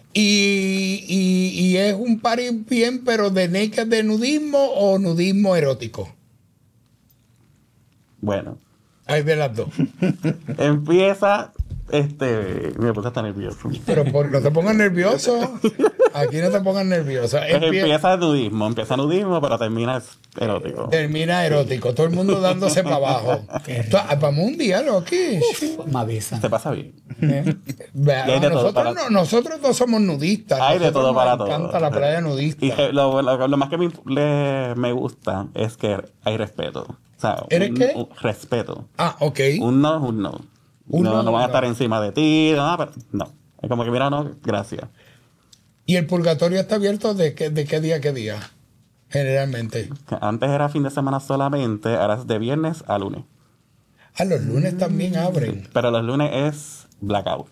y, y es un party bien, pero de naked de nudismo o nudismo erótico. Bueno. Hay de las dos. Empieza, este, me puse hasta nervioso. Pero por, no te pongas nervioso. Aquí no te pongas nervioso. Pues Empie empieza nudismo, empieza nudismo, pero termina erótico. Termina erótico, todo el mundo dándose para abajo. Vamos un día, Loki. Me avisa. Se pasa bien. ¿Eh? Vea, nosotros, para... no, nosotros no somos nudistas. Hay de todo para todo. Me encanta la playa nudista. Y lo, lo, lo más que me, le, me gusta es que hay respeto. O sea, ¿Eres un, qué? Un respeto. Ah, ok. Un no es un no. Un no, no, no van a estar no. encima de ti. No, pero no. Es como que, mira, no, gracias. ¿Y el purgatorio está abierto de qué, de qué día a qué día? Generalmente. Antes era fin de semana solamente, ahora es de viernes a lunes. Ah, los lunes también abren. Sí, pero los lunes es blackout.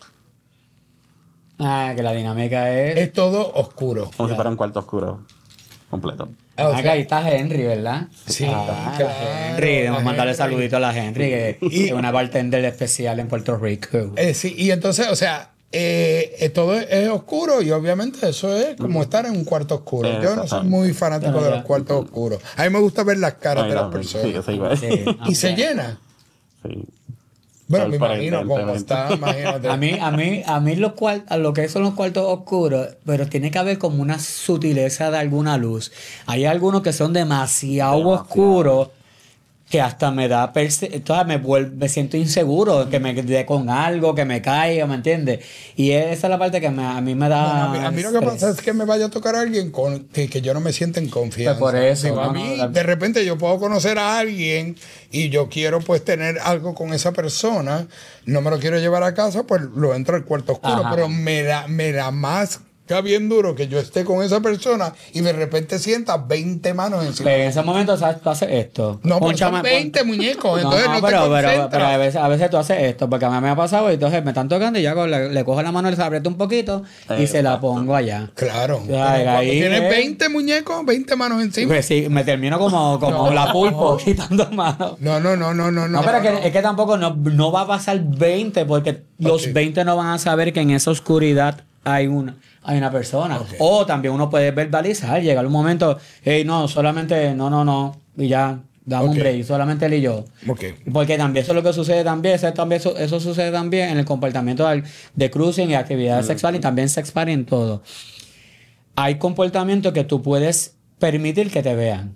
Ah, que la dinámica es... Es todo oscuro. Como ya. si fuera un cuarto oscuro completo. Ah, o sea, ahí está Henry, ¿verdad? Sí, ah, claro. Henry, debemos mandarle saludito a la Henry, que y, es una bartender especial en Puerto Rico. Eh, sí, y entonces, o sea, eh, todo es, es oscuro y obviamente eso es como estar en un cuarto oscuro. Eh, Yo no soy muy fanático bueno, de los cuartos oscuros. A mí me gusta ver las caras Ay, de las no, personas. Sí, sí, sí. ¿Y okay. se llena? Sí. Bueno, me imagino cómo está, imagínate. A mí, a mí, a mí los cuartos, lo que son los cuartos oscuros, pero tiene que haber como una sutileza de alguna luz. Hay algunos que son demasiado, demasiado. oscuros que hasta me da entonces me vuelve, me siento inseguro, que me dé con algo, que me caiga, ¿me entiendes? Y esa es la parte que me, a mí me da. No, a, mí, a mí lo que pasa es que me vaya a tocar a alguien con que, que yo no me sienta en confianza. Pues por eso. Digo, no, a mí, no, de repente, yo puedo conocer a alguien y yo quiero pues tener algo con esa persona, no me lo quiero llevar a casa, pues lo entro al cuarto oscuro, Ajá. pero me da, me da más. Está bien duro que yo esté con esa persona y de repente sienta veinte manos encima. Pero en ese momento, ¿sabes? Tú haces esto. No, pero son veinte pon... muñecos. Entonces no, no, no pero, te pero, pero a, veces, a veces tú haces esto, porque a mí me ha pasado y entonces me están tocando y yo hago, le, le cojo la mano, le aprieto un poquito y eh, se la pongo allá. Claro. O sea, pero ahí tienes es... veinte muñecos, veinte manos encima. Pues sí, me termino como, como no, la pulpo, quitando manos. No, no, no, no, no. No, pero no, que, no. es que tampoco no, no va a pasar veinte, porque okay. los veinte no van a saber que en esa oscuridad hay una. Hay una persona. Okay. O también uno puede verbalizar, llegar un momento, hey, no, solamente, no, no, no, y ya, dame okay. un break, solamente él y yo. Okay. Porque también eso es lo que sucede también, eso, también, eso, eso sucede también en el comportamiento de, de cruising y actividades mm. sexuales y también sex party en todo. Hay comportamientos que tú puedes permitir que te vean.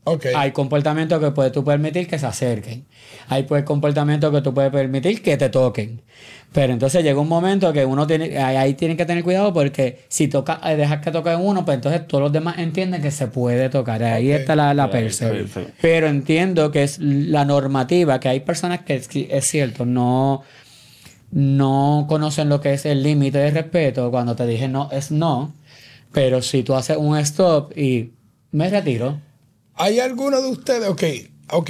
Okay. Hay comportamientos que puedes tú permitir que se acerquen. Hay pues comportamientos que tú puedes permitir que te toquen. Pero entonces llega un momento que uno tiene, ahí, ahí tiene que tener cuidado porque si toca, eh, dejas que toque uno, pues entonces todos los demás entienden que se puede tocar. Ahí okay. está la, la perse. Sí, sí. Pero entiendo que es la normativa, que hay personas que es cierto, no, no conocen lo que es el límite de respeto. Cuando te dije no, es no. Pero si tú haces un stop y me retiro. ¿Hay alguno de ustedes? Ok, ok.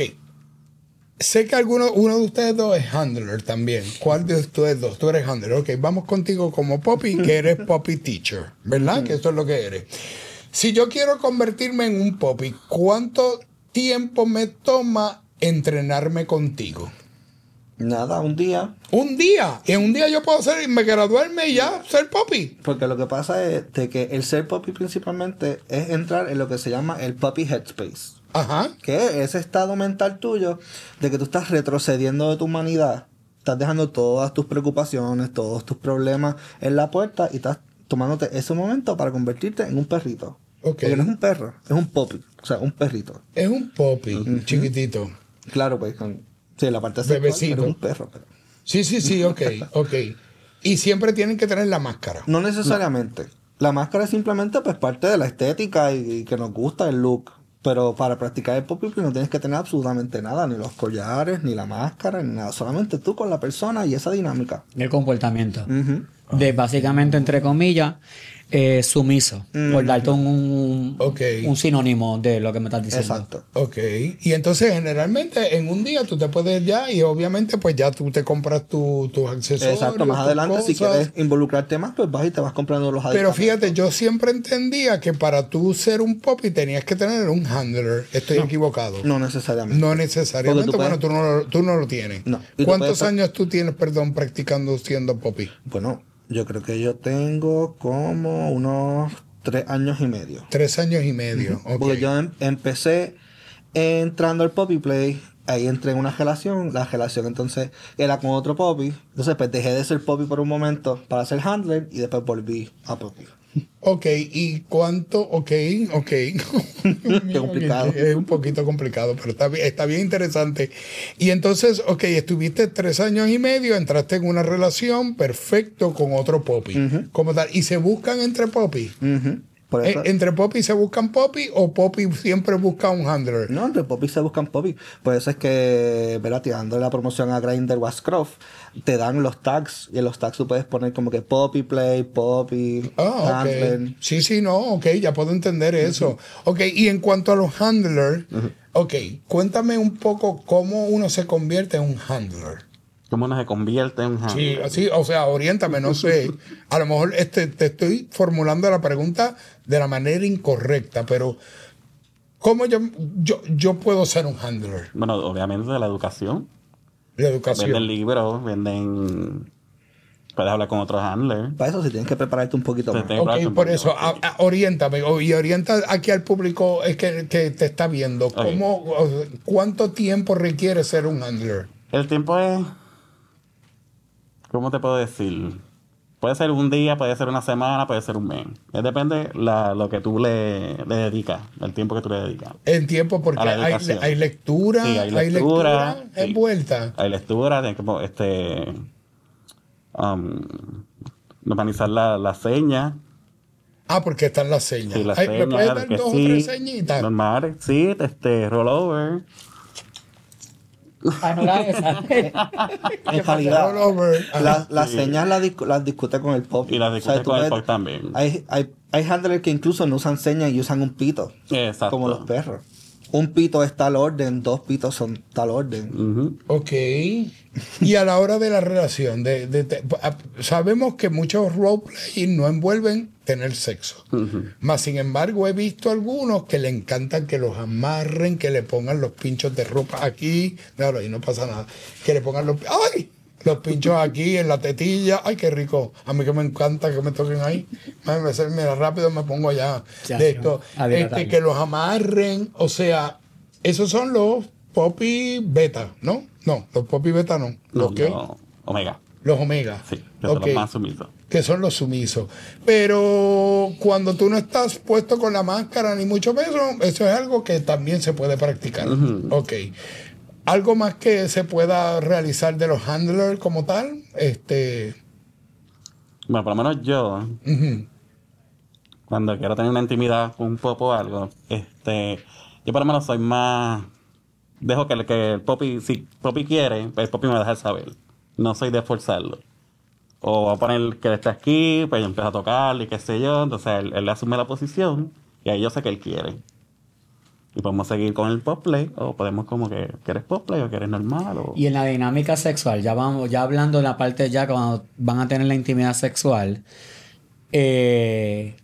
Sé que alguno uno de ustedes dos es handler también. ¿Cuál de ustedes dos? Tú eres handler. Ok, vamos contigo como Poppy, que eres Poppy teacher, ¿verdad? Mm. Que eso es lo que eres. Si yo quiero convertirme en un Poppy, ¿cuánto tiempo me toma entrenarme contigo? Nada, un día. ¿Un día? ¿Y en un día yo puedo ser, me graduarme y ya ser Poppy? Porque lo que pasa es de que el ser Poppy principalmente es entrar en lo que se llama el Poppy Headspace. Ajá. Que es ese estado mental tuyo de que tú estás retrocediendo de tu humanidad. Estás dejando todas tus preocupaciones, todos tus problemas en la puerta y estás tomándote ese momento para convertirte en un perrito. Okay. Porque no es un perro, es un Poppy. O sea, un perrito. Es un Poppy, uh-huh. chiquitito. Claro, pues con... Sí, la parte sexual, bebecito. Pero es un perro. Pero... Sí, sí, sí, ok, ok. Y siempre tienen que tener la máscara. No necesariamente. No. La máscara es simplemente pues parte de la estética y, y que nos gusta el look. Pero para practicar el Poppy no tienes que tener absolutamente nada. Ni los collares, ni la máscara, ni nada. Solamente tú con la persona y esa dinámica. El comportamiento. Uh-huh. De básicamente, entre comillas, eh, sumiso. Mm. Por darte un, un, okay. un sinónimo de lo que me estás diciendo. Exacto. Ok. Y entonces, generalmente, en un día tú te puedes ya, y obviamente, pues ya tú te compras tu, tus accesorios. Exacto. Más adelante, cosas. Si quieres involucrarte más, pues vas y te vas comprando los Pero fíjate, yo siempre entendía que para tú ser un Poppy tenías que tener un handler. Estoy no, equivocado. No necesariamente. No necesariamente. Tú bueno, puedes... tú, no, tú no lo tienes. No. ¿Cuántos tú años tú tienes, perdón, practicando siendo Poppy? Bueno, yo creo que yo tengo como unos tres años y medio. Tres años y medio, uh-huh. ok. Porque yo em- empecé entrando al Poppy Play, ahí entré en una relación, la relación entonces era con otro Poppy, entonces pues dejé de ser Poppy por un momento para ser handler y después volví a Poppy. Ok, ¿y cuánto? Ok, ok. Qué complicado. Es un poquito complicado, pero está bien, está bien interesante. Y entonces, ok, estuviste tres años y medio, entraste en una relación perfecto con otro Poppy. Uh-huh. ¿Cómo tal? ¿Y se buscan entre Poppy? Uh-huh. Por eso... ¿Entre Poppy se buscan Poppy o Poppy siempre busca un handler? No, entre Poppy se buscan Poppy. Por eso es que, ¿verdad? Tirando la promoción a Grindr o a Scruff, te dan los tags. Y en los tags tú puedes poner como que Poppy Play, Poppy, ah, handler. Okay. Sí, sí, no, ok, ya puedo entender eso. Uh-huh. Ok, y en cuanto a los handlers, uh-huh. ok, cuéntame un poco cómo uno se convierte en un handler. ¿Cómo uno se convierte en un handler? Sí, sí, o sea, oriéntame, no sé. A lo mejor este, te estoy formulando la pregunta de la manera incorrecta, pero ¿cómo yo, yo, yo puedo ser un handler? Bueno, obviamente de la educación. La educación. Venden libros, venden... Puedes hablar con otros handlers. Para eso sí tienes que prepararte un poquito más. Ok, por eso, a, a, oriéntame. Y orienta aquí al público es que, que te está viendo. ¿Cómo, okay. ¿Cuánto tiempo requiere ser un handler? El tiempo es... ¿Cómo te puedo decir? Puede ser un día, puede ser una semana, puede ser un mes. Depende la, lo que tú le, le dedicas, el tiempo que tú le dedicas. El tiempo, porque hay, hay lectura, sí, hay lectura, hay lectura sí. envuelta. Hay lectura, tienes que este, um, organizar la, la seña. Ah, porque están las señas. Sí, las ¿Me señas, puedes dar dos sí, o tres señitas? Normal, sí, este, rollover. Ah, no era esa. En realidad, las la sí. señas las discu la discute con el Poppy. Y las discute o sea, con el Poppy también. Hay, hay, hay handlers que incluso no usan señas y usan un pito. Exacto. Como los perros. Un pito es tal orden, dos pitos son tal orden. Uh-huh. Ok. Y a la hora de la relación, de, de, de, sabemos que muchos roleplay no envuelven tener sexo. Uh-huh. Más sin embargo, he visto algunos que le encantan que los amarren, que le pongan los pinchos de ropa aquí. Claro, ahí no pasa nada. Que le pongan los... ¡Ay! Los pinchos aquí en la tetilla. ¡Ay, qué rico! A mí que me encanta que me toquen ahí. Mira, rápido me pongo allá ya, de esto. Este, que los amarren. O sea, esos son los Poppy beta, ¿no? No, los Poppy beta no. ¿Los no, qué? No, omega. Los omega. Sí, que okay. son los más sumisos. que son los sumisos. Pero cuando tú no estás puesto con la máscara ni mucho peso, eso es algo que también se puede practicar. Uh-huh. Ok. ¿Algo más que se pueda realizar de los handlers como tal? Este... Bueno, por lo menos yo, uh-huh. cuando quiero tener una intimidad con un pop o algo, este, yo por lo menos soy más... Dejo que el, que el popi, si popi quiere, pues el popi me va a dejar saber. No soy de forzarlo. O va a poner que él está aquí, pues yo empiezo a tocarle y qué sé yo. Entonces él, él le asume la posición y ahí yo sé que él quiere. Y podemos seguir con el pop play, o podemos como que quieres pop play o quieres normal. O... Y en la dinámica sexual, ya vamos, ya hablando de la parte ya cuando van a tener la intimidad sexual, eh,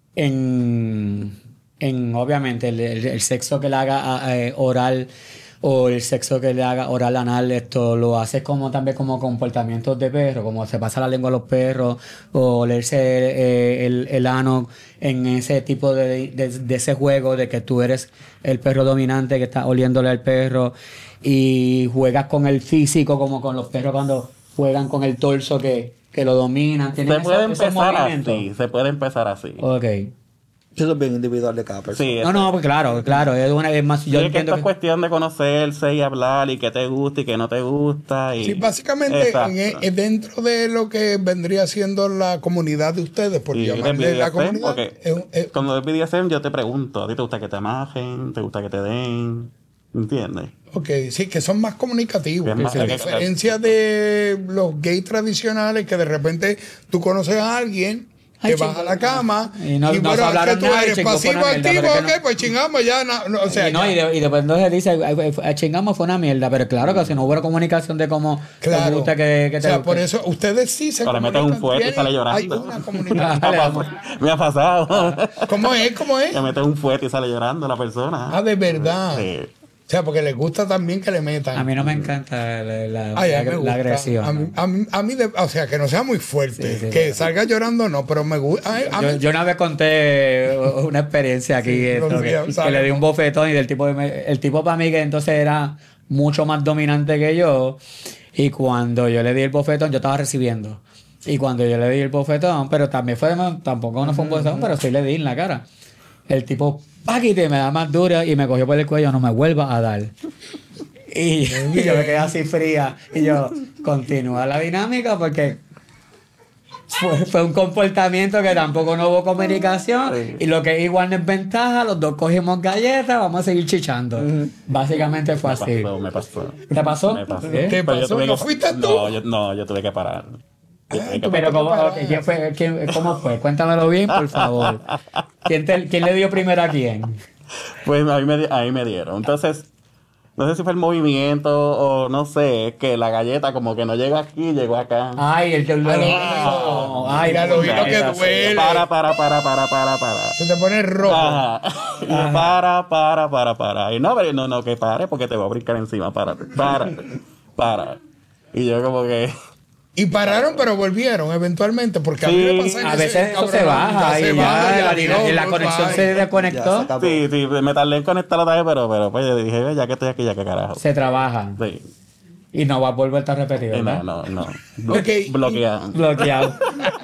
en, en obviamente el, el, el sexo que le haga eh, oral o el sexo que le haga oral anal, esto lo haces como también como comportamientos de perro, como se pasa la lengua a los perros, o leerse eh, el, el ano en ese tipo de, de, de ese juego de que tú eres el perro dominante que está oliéndole al perro y juegas con el físico como con los perros cuando juegan con el torso que, que lo dominan. Se puede empezar así, se puede empezar así. Ok. Eso es bien individual de cada persona. Sí, no, no, pues claro, claro. Es una vez más. Yo sí, entiendo que esto que... es cuestión de conocerse y hablar y qué te gusta y qué no te gusta. Y... Sí, básicamente en, en, dentro de lo que vendría siendo la comunidad de ustedes, por sí, llamarle la comunidad. Okay. Es, es, Cuando es B D S M yo te pregunto, ¿a ti te gusta que te amajen? ¿Te gusta que te den? ¿Entiendes? Ok, sí, que son más comunicativos. Más, a diferencia de los gays tradicionales que de repente tú conoces a alguien... Ay, te vas a la cama y, no, y no bueno, es que tú nada, eres pasivo activo, ok, no. pues chingamos ya. No, no, o sea, y, no, y, de, y después entonces dice, chingamos fue una mierda, pero claro que si no hubo comunicación de cómo claro. te gusta que, que te o sea, guste. por eso ustedes sí se Ahora metes un fuerte y sale llorando. Hay una comunicación. Me ha pasado. ¿Cómo es? ¿Cómo es? Que metes un fuerte y sale llorando la persona. Ah, de verdad. Sí. O sea, porque les gusta también que le metan. A mí no me encanta la, la, Ay, la, me gusta. la agresión. A mí, a mí, a mí de, o sea, que no sea muy fuerte. Sí, sí, que sí. salga llorando, no, pero me gusta. Ay, yo, mí... yo una vez conté una experiencia aquí sí, esto, que, días, que le di un bofetón y del tipo, el tipo para mí que entonces era mucho más dominante que yo. Y cuando yo le di el bofetón, yo estaba recibiendo. Y cuando yo le di el bofetón, pero también fue, tampoco no fue un bofetón, pero sí le di en la cara. El tipo, paquite, me da más dura y me cogió por el cuello, no me vuelva a dar. Y, y yo me quedé así fría. Y yo, continúa la dinámica porque fue, fue un comportamiento que tampoco no hubo comunicación. Sí. Y lo que es igual no es ventaja, los dos cogimos galletas, vamos a seguir chichando. Uh-huh. Básicamente fue me así. Pasó, me pasó. ¿Te pasó? Me pasó. ¿Eh? ¿Qué pasó? ¿No que... fuiste tú? No yo, no, yo tuve que parar. Ah, pero ¿cómo, okay, ¿quién fue, quién, ¿cómo fue? Cuéntamelo bien, por favor. ¿Quién, te, ¿Quién le dio primero a quién? Pues a mí, me, a mí me dieron. Entonces, no sé si fue el movimiento o no sé, que la galleta como que no llega aquí, llegó acá. Ay, el que lo oh, Ay, ya lo vi lo que duele. Para, para, para, para, para, para. Se te pone rojo. Ajá. Y yo, para, para, para, para. Y no, pero no, no, que pare porque te voy a brincar encima. Párate, párate, para. Y yo como que... Y pararon, pero volvieron eventualmente, porque sí, a mí me pasa a veces eso se baja y ya, ya la conexión bye. se desconectó. Se sí, sí, me tardé en conectar otra vez, pero, pero pues yo dije, ya que estoy aquí, ya que carajo. Se trabaja. Sí. Y no va a volver a repetir, ¿verdad? No, no, no. Blo okay. Bloqueado. Bloqueado.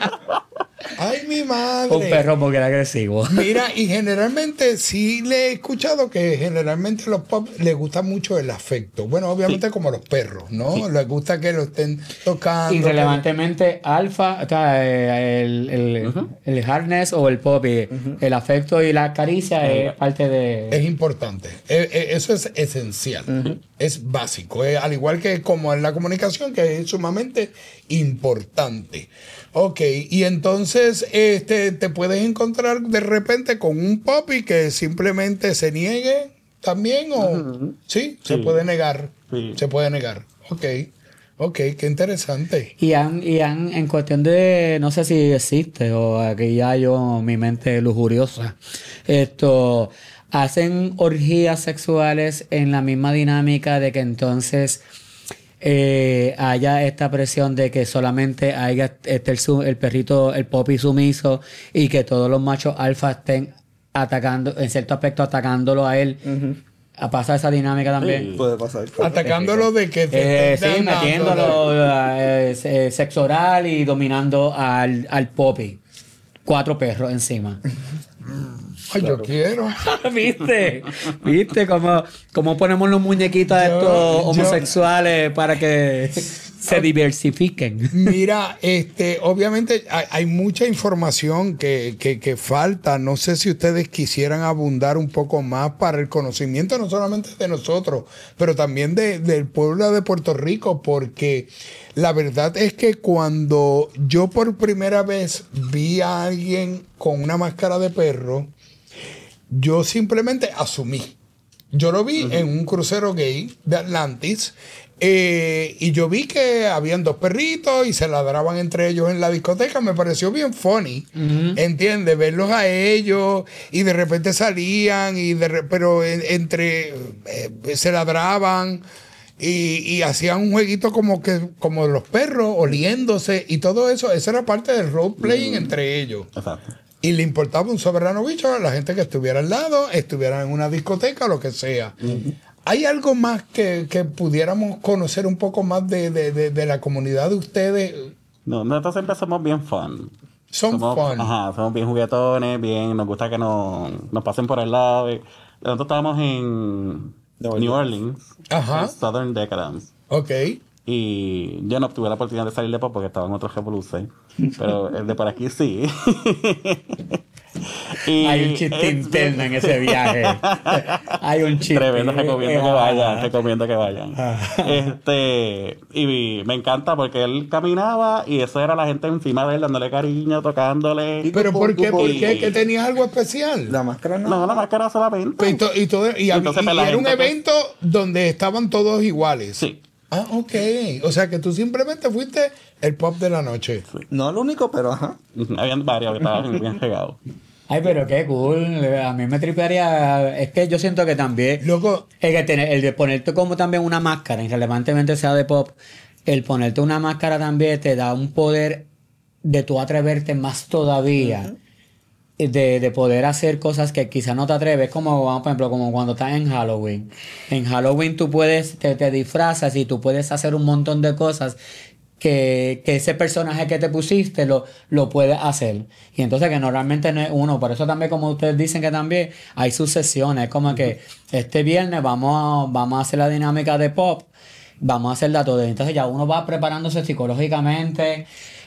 Ay, mi madre. Un perro porque era agresivo. Mira, y generalmente sí le he escuchado que generalmente a los pop les gusta mucho el afecto. Bueno, obviamente sí. como los perros, ¿no? Sí. Les gusta que lo estén tocando. Irrelevantemente que... alfa, o sea, el, el, uh-huh. el harness o el poppy, uh-huh. el afecto y la caricia uh-huh. es parte de... Es importante. Eso es esencial. Uh-huh. Es básico. Al igual que como en la comunicación, que es sumamente importante. Ok, y entonces este, te puedes encontrar de repente con un poppy que simplemente se niegue también, o uh-huh. ¿sí? Se sí. puede negar. Sí. Se puede negar. Ok, ok, qué interesante. Y han, y han, en cuestión de, no sé si existe, o aquí ya yo, mi mente lujuriosa, esto, hacen orgías sexuales en la misma dinámica de que entonces... Eh, haya esta presión de que solamente haya este el, el perrito, el poppy sumiso y que todos los machos alfa estén atacando, en cierto aspecto atacándolo a él. Uh-huh. a pasar esa dinámica también. Sí. Puede pasar. Atacándolo de que te Eh, estén sí, dando- metiéndolo eh, eh, sexo oral y dominando al, al Poppy. Cuatro perros encima. Ay, yo quiero. ¿Viste? ¿Viste cómo, cómo ponemos los muñequitos a Yo- estos yo- homosexuales para que se diversifiquen? Mira, este, obviamente hay, hay mucha información que, que, que falta. No sé si ustedes quisieran abundar un poco más para el conocimiento, no solamente de nosotros, pero también de- del pueblo de Puerto Rico, porque la verdad es que cuando yo por primera vez vi a alguien con una máscara de perro, yo simplemente asumí. Yo lo vi en un crucero gay de Atlantis. eh, y yo vi que habían dos perritos y se ladraban entre ellos en la discoteca. Me pareció bien funny. ¿Entiendes? Verlos a ellos y de repente salían, y de re- pero en- entre eh, se ladraban. Y, y hacían un jueguito como que como los perros, oliéndose y todo eso. Eso era parte del role playing entre ellos. Exacto. Y le importaba un soberano bicho a la gente que estuviera al lado, estuviera en una discoteca o lo que sea. ¿Hay algo más que, que pudiéramos conocer un poco más de, de, de, de la comunidad de ustedes? No, nosotros siempre somos bien fun. Son somos, fun. Ajá, somos bien juguetones, bien, nos gusta que nos, nos pasen por el lado. Y nosotros estábamos en New Orleans, Ajá. en Southern Decadence. Ok. Y yo no tuve la oportunidad de salir de pop porque estaba en otro revoluce. Pero el de por aquí sí. Y Hay un chiste es- interno en ese viaje. Hay un chiste. Tremendo, recomiendo que Ah. vayan, recomiendo que vayan. Este, y me encanta porque él caminaba y eso era la gente encima de él dándole cariño, tocándole. ¿Pero por qué? ¿Por Y- qué? ¿Que tenías algo especial? La máscara no. No, la máscara solamente. Y, to- y todo, y, hab- Entonces, y pues, la era un gente, pues- evento donde estaban todos iguales. Sí. Ah, ok. O sea que tú simplemente fuiste el pop de la noche. No lo único, pero ajá. Habían varios que estaban bien pegados. Ay, pero qué cool. A mí me tripearía. Es que yo siento que también. Loco, El, que tener, el de ponerte como también una máscara, irrelevantemente sea de pop, el ponerte una máscara también te da un poder de tú atreverte más todavía. De, de poder hacer cosas que quizás no te atreves, como vamos, por ejemplo, como cuando estás en Halloween. En Halloween tú puedes, te, te disfrazas y tú puedes hacer un montón de cosas que, que ese personaje que te pusiste lo, lo puede hacer. Y entonces que normalmente no es uno. Por eso también, como ustedes dicen que también hay sucesiones. Como que este viernes vamos a, vamos a hacer la dinámica de pop. Vamos a hacerla todo. Entonces ya uno va preparándose psicológicamente.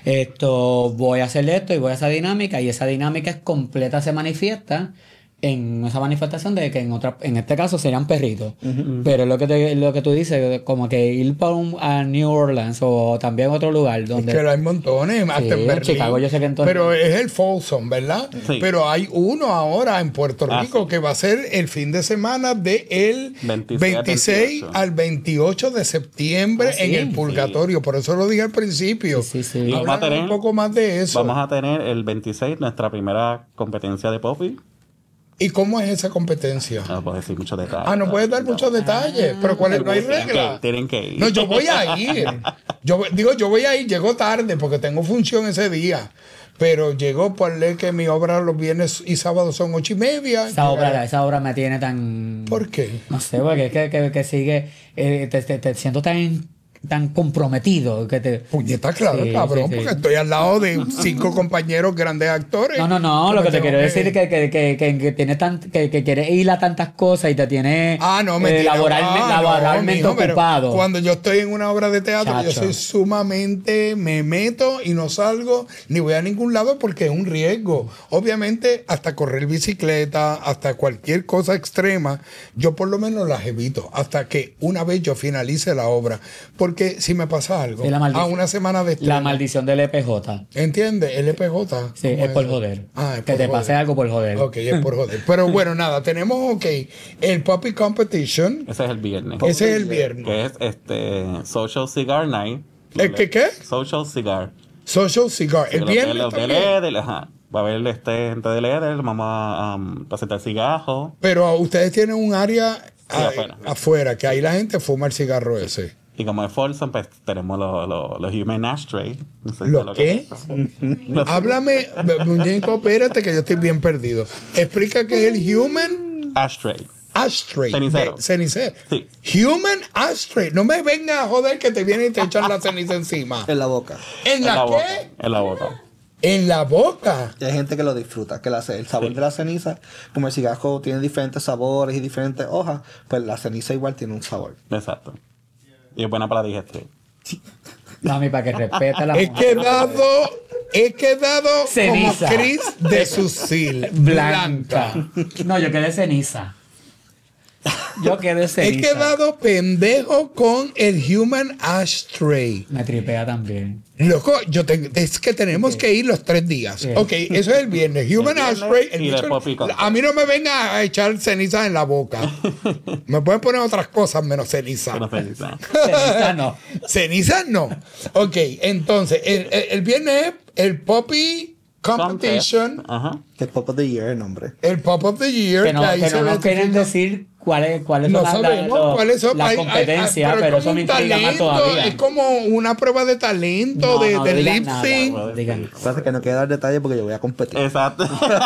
Esto, voy a hacer esto y voy a esa dinámica. Y esa dinámica es completa, se manifiesta en esa manifestación de que en otra, en este caso serían perritos. Pero es lo que te, lo que tú dices, como que ir para un, a New Orleans o también otro lugar donde. es que hay montones, hasta Sí, en en Berlín. Chicago yo sé que en todo- Pero es el Folsom, ¿verdad? Sí. Pero hay uno ahora en Puerto Ah, Rico sí. que va a ser el fin de semana de el veintiséis veintiséis al al veintiocho de septiembre Ah, sí. en el Purgatorio. Por eso lo dije al principio. Sí, sí, sí. Y vamos a Háblame tener- un poco más de eso. Vamos a tener el veintiséis nuestra primera competencia de Poppy. ¿Y cómo es esa competencia? No puedo decir muchos detalles. Ah, no puedes dar muchos detalles, pero ¿cuál es? No hay Tienen que- regla. Tienen que ir. No, yo voy a ir. Yo digo, yo voy a ir, llego tarde porque tengo función ese día. Pero llegó por ley que mi obra los viernes y sábados son ocho y media. Esa obra, esa obra me tiene tan. ¿Por qué? No sé, porque es que, que, que sigue. eh, te, te- te siento tan, tan comprometido. Que te, Puñeta, claro, Sí, cabrón, sí, sí. porque estoy al lado de cinco compañeros grandes actores. No, no, no, lo me que te tengo quiero decir es que, que, que, que, que tienes tan, que, que quieres ir a tantas cosas y te tienes Ah, no, me eh, laboralmente, laboralmente ocupado. Cuando yo estoy en una obra de teatro, yo Chacho. soy sumamente, me meto y no salgo ni voy a ningún lado porque es un riesgo. Obviamente, hasta correr bicicleta, hasta cualquier cosa extrema, yo por lo menos las evito hasta que una vez yo finalice la obra. Porque si me pasa algo, Sí, la maldición- a una semana de estreno, La maldición del E P J. ¿entiendes? El E P J. Sí, ¿cómo es por eso? joder. Ah, es que por te joder. pase algo por joder. Ok, es por joder. Pero bueno, nada, tenemos, ok, el Puppy Competition. Ese es el viernes. Ese es el viernes. Que es este Social Cigar Night. ¿El qué qué? Social Cigar. Social Cigar. El Los viernes de- los de también. Ledel, ajá. Va a haber este, gente de Ledel, vamos a um, presentar cigarros. Pero ustedes tienen un área ah, afuera. afuera, que ahí la gente fuma el cigarro ese. Y como es Folsom, pues tenemos los, los, los Human Ashtray. No sé si ¿Los lo qué? que- Los Háblame, muñeco, espérate que yo estoy bien perdido. Explica qué es el human Ashtray. ashtray. Cenicero. De, cenicero. Sí. Human ashtray. No me vengas a joder que te vienen y te echan la ceniza encima. En la boca. ¿En la, la qué? boca. En la boca. En la boca. Y hay gente que lo disfruta, que la, el sabor Sí. de la ceniza, como el cigarro tiene diferentes sabores y diferentes hojas, pues la ceniza igual tiene un sabor. Exacto. Y es buena para la digestión. Mami, para que respete a la He mujer. quedado, he quedado Ceniza. como Chris de Susil. Blanca. No, yo quedé ceniza. Yo quedé He ceniza. quedado pendejo con el Human Ashtray. Me tripea también. Loco, yo te- es que tenemos que ir los tres días. Sí. Ok, eso es el viernes. Human El viernes Ashtray. el y bicho- después pico. a mí no me venga a echar ceniza en la boca. Me pueden poner otras cosas menos ceniza. Pero ceniza. Ceniza no. Ceniza no. Ok, entonces, el, el- el viernes es el Poppy Competition. Contest. Ajá. Que el Pop of the Year el nombre. El Pop of the Year. Que no, ahí que se no nos quieren verifica- decir cuáles cuáles No son las sabemos la, cuáles son. la Hay- hay- competencia, hay- pero, es eso como me un intriga más talento, todavía. Es como una prueba de talento, No, de, no de digan lip nada, sync. no digan. Pasa que no quiero dar detalles porque yo voy a competir. Exacto.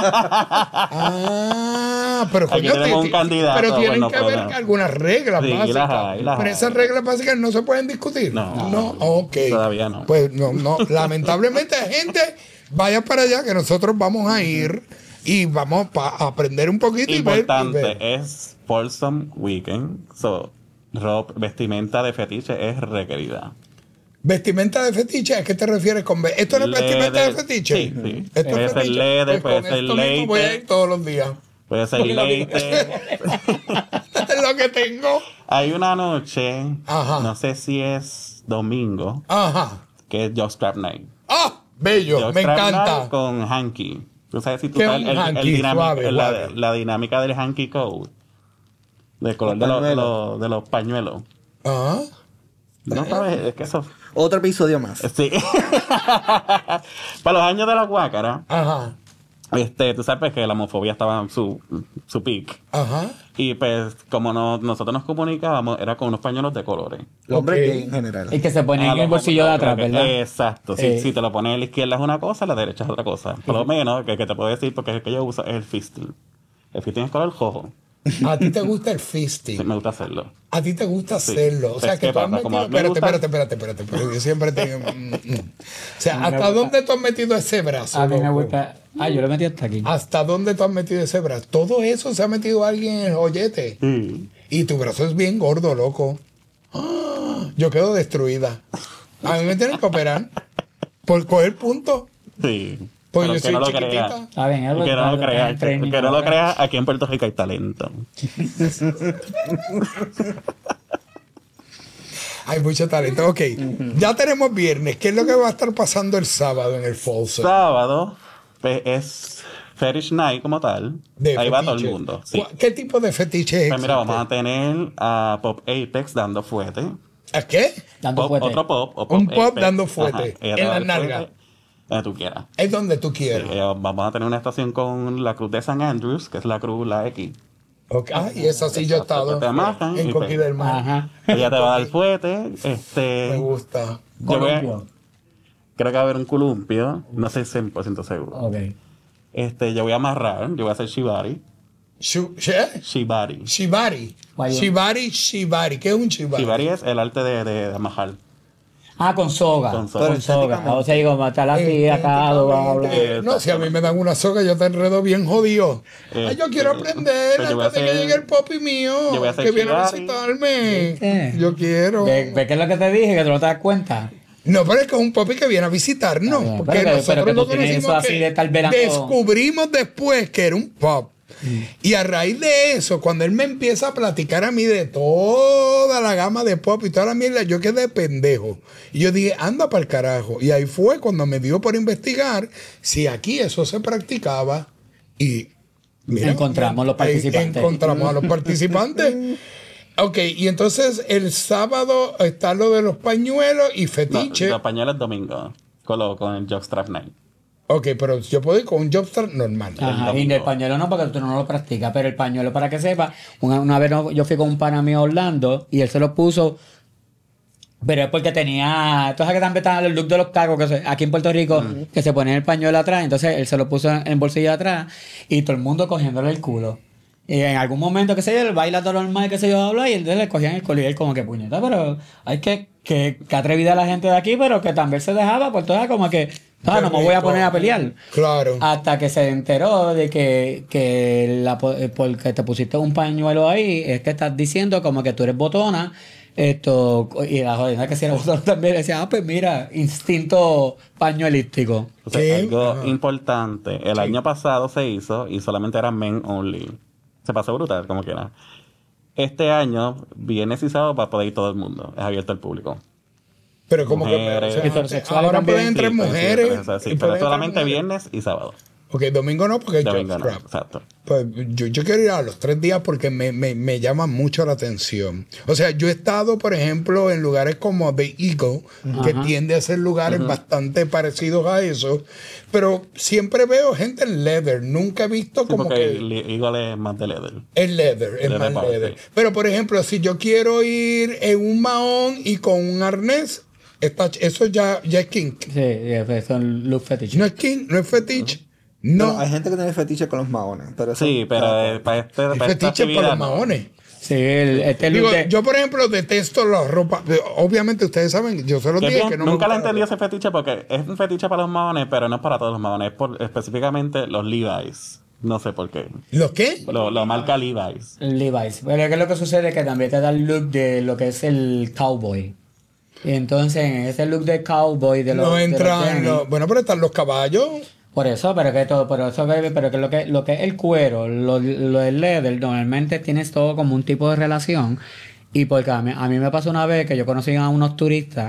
Ah, pero Aquí coño, tenemos ti- un candidato, pero tienen bueno, que haber pero- algunas reglas Sí, básicas. las hay, las pero hay. esas reglas básicas no se pueden discutir. No. no, ok. Todavía no. Pues no, no. Lamentablemente, gente, vaya para allá que nosotros vamos a ir y vamos pa- a aprender un poquito y ver. y Importante, ver. es Folsom Weekend. So, ropa, vestimenta de fetiche es requerida. Vestimenta de fetiche, ¿a qué te refieres con ve- esto no es vestimenta de Leather. fetiche? Sí, sí. Esto Puede es ser fetiche. leather, Pues puede con ser esto mismo voy a latex. ir todos los días. Puede ser leite. Es lo que tengo. Hay una noche, Ajá. no sé si es domingo, Ajá. que es Jockstrap Night. ¡Ah! Bello, me Jockstrap encanta. Night con hanky. ¿Tú sabes si tú ¿Qué sabes es el, un el hanky? dinámico- Suave, la, suave. la dinámica del hanky code? Del color Los de los, de, pañuelos. los, de los pañuelos. Ah. No sabes, es que eso. Otro episodio más. Sí. Para los años de la guácara, Ajá. este, tú sabes que la homofobia estaba en su, su peak. Ajá. Y pues, como no, nosotros nos comunicábamos, era con unos pañuelos de colores. Los hombres Ok. gay en general. Y que se pone Ah, en el los bolsillo de hombres, atrás, creo que- ¿verdad? Exacto. Si, Eh. si te lo pones a la izquierda es una cosa, a la derecha es otra cosa. Por lo menos, que, que te puedo decir, porque el que yo uso es el fisting. El fisting es color rojo. A ti te gusta el Sí, fisting. me gusta hacerlo. A ti te gusta hacerlo. O sea, Pues, que ¿qué tú has pasa? Como metido. a mí me Espérate, gusta- espérate, espérate, espérate. Pero yo siempre tengo. mm, mm. O sea, me ¿hasta gusta- dónde tú has metido ese brazo? A mí me loco? gusta. Ah, yo lo metí hasta aquí. ¿Hasta dónde tú has metido ese brazo? Todo eso se ha metido alguien en el joyete. Sí. Y tu brazo es bien gordo, loco. ¡Ah! Yo quedo destruida. A mí me tienen que operar por coger puntos. Sí. Pues Pero yo que soy no lo chiquitita. crea. Está bien, Que Edward, no lo cuando creas, tengas training, que no lo ahora. creas, aquí en Puerto Rico hay talento. Hay mucho talento. Ok, ya tenemos viernes. ¿Qué es lo que va a estar pasando el sábado en el Folsom? Sábado pues, es Fetish Night como tal. De Ahí va todo fetiche. el mundo. Sí. ¿Cu- ¿Qué tipo de fetiche es? Pues mira, vamos a tener a Pop Apex dando fuete. ¿A qué? Dando Pop- fuerte. Otro pop. O pop Un pop Apex. dando fuete. Ajá. Ella te En va a las dar nalgas. fuete Donde tú quieras. Es donde tú Sí, quieras. eh, vamos a tener una estación con la cruz de San Andrews, que es la cruz, la X. Ok, ah, y esa sí yo he estado Te amarran en y Coquí pues- del Mar. Ajá. Ella te va a dar fuete. Me Este, gusta. yo voy a- Columpio. creo que va a haber un columpio. No estoy cien por ciento seguro. Ok. Este, yo voy a amarrar. Yo voy a hacer shibari. Shu- ¿qué? Shibari. Shibari. Guayo. Shibari, shibari. ¿Qué es un shibari? Shibari es el arte de, de, de amarrar. Ah, con soga. Con Con soga. soga. O sea, digo, matar así, Eh, atado, bla, bla, bla. eh, No, si a mí me dan una soga, yo te enredo bien jodido. Eh, Ay, yo quiero eh, aprender pues yo voy a antes de que hacer- llegue el popi mío. yo voy a hacer que viene a shibari. visitarme. ¿Viste? Yo quiero. ¿Ve, ve qué es lo que te dije? Que tú no te das cuenta. No, pero es que es un popi que viene a visitarnos. Está bien, Porque pero que- nosotros pero que no tú tienes conocimos eso así que de estar velando. descubrimos después que era un pop. Y a raíz de eso, cuando él me empieza a platicar a mí de toda la gama de pop y toda la mierda, yo quedé pendejo. Y yo dije, anda para el carajo. Y ahí fue cuando me dio por investigar si aquí eso se practicaba. Y mira, Encontramos los ahí participantes. Encontramos a los participantes. Ok, y entonces el sábado está lo de los pañuelos y No, fetiche. los pañuelos domingo. Con, lo, con el Jockstrap Night. Ok, pero yo puedo ir con un jobster normal. Ajá, y domingo. el pañuelo no, porque tú no lo practicas, pero el pañuelo, para que sepa, una, una vez no- yo fui con un pana mío a Orlando y él se lo puso, pero es porque tenía, tú sabes que también están los looks de los cacos que se- aquí en Puerto Rico, que se ponen el pañuelo atrás, entonces él se lo puso en el bolsillo de atrás y todo el mundo cogiéndole el culo. Y en algún momento, qué sé yo, él baila todo normal, qué sé yo, habla, y entonces le cogían el collar como que puñeta, pero hay que, que, que atrevida la gente de aquí, pero que también se dejaba, pues toda como que, ah, no me voy a poner a pelear. Claro. Hasta que se enteró de que, que la, porque te pusiste un pañuelo ahí, es que estás diciendo como que tú eres botona. Esto, y la jodida que si era botona también decía, ah, pues mira, instinto pañuelístico. O sea, algo Ajá. importante. El sí. año pasado se hizo y solamente era men only. Se pasó brutal, como quiera. Este año, viernes y sábado, va a poder ir todo el mundo. Es abierto al público. Pero como mujeres, que... O sea, ahora pueden entrar sí, mujeres. Sí, sí, sí, pero solamente viernes y sábado. Ok, domingo no, porque hay domingo no, exacto. Pues yo, yo quiero ir a los tres días porque me, me, me llama mucho la atención. O sea, yo he estado, por ejemplo, en lugares como The Eagle, uh-huh. que tiende a ser lugares uh-huh. bastante parecidos a eso, pero siempre veo gente en leather. Nunca he visto sí, como porque que... el Eagle es más de leather. Es leather, es leather más leather. Sí. Pero, por ejemplo, si yo quiero ir en un mahón y con un arnés, está, eso ya, ya es kink. Sí, son look fetish. No es kink, no es fetiche. Uh-huh. No. Pero hay gente que tiene fetiche con los maones. Pero eso, sí, pero claro, eh, para este para fetiche por los maones. Sí, el, este Digo, de... yo por ejemplo detesto la ropa. Obviamente ustedes saben, yo se los dije que no nunca me le entendí ese fetiche porque es un fetiche para los maones, pero no es para todos los maones, es por específicamente los Levi's. No sé por qué. ¿Los qué? Lo, lo marca Levi's. Levi's. Pero es que lo que sucede es que también te da el look de lo que es el cowboy. Y entonces en ese look de cowboy de los... No entran... De los los, bueno, pero están los caballos... Por eso, pero que todo, por eso, pero que lo que lo que es el cuero, lo, lo del leather, normalmente tienes todo como un tipo de relación. Y porque a mí, a mí me pasó una vez que yo conocí a unos turistas,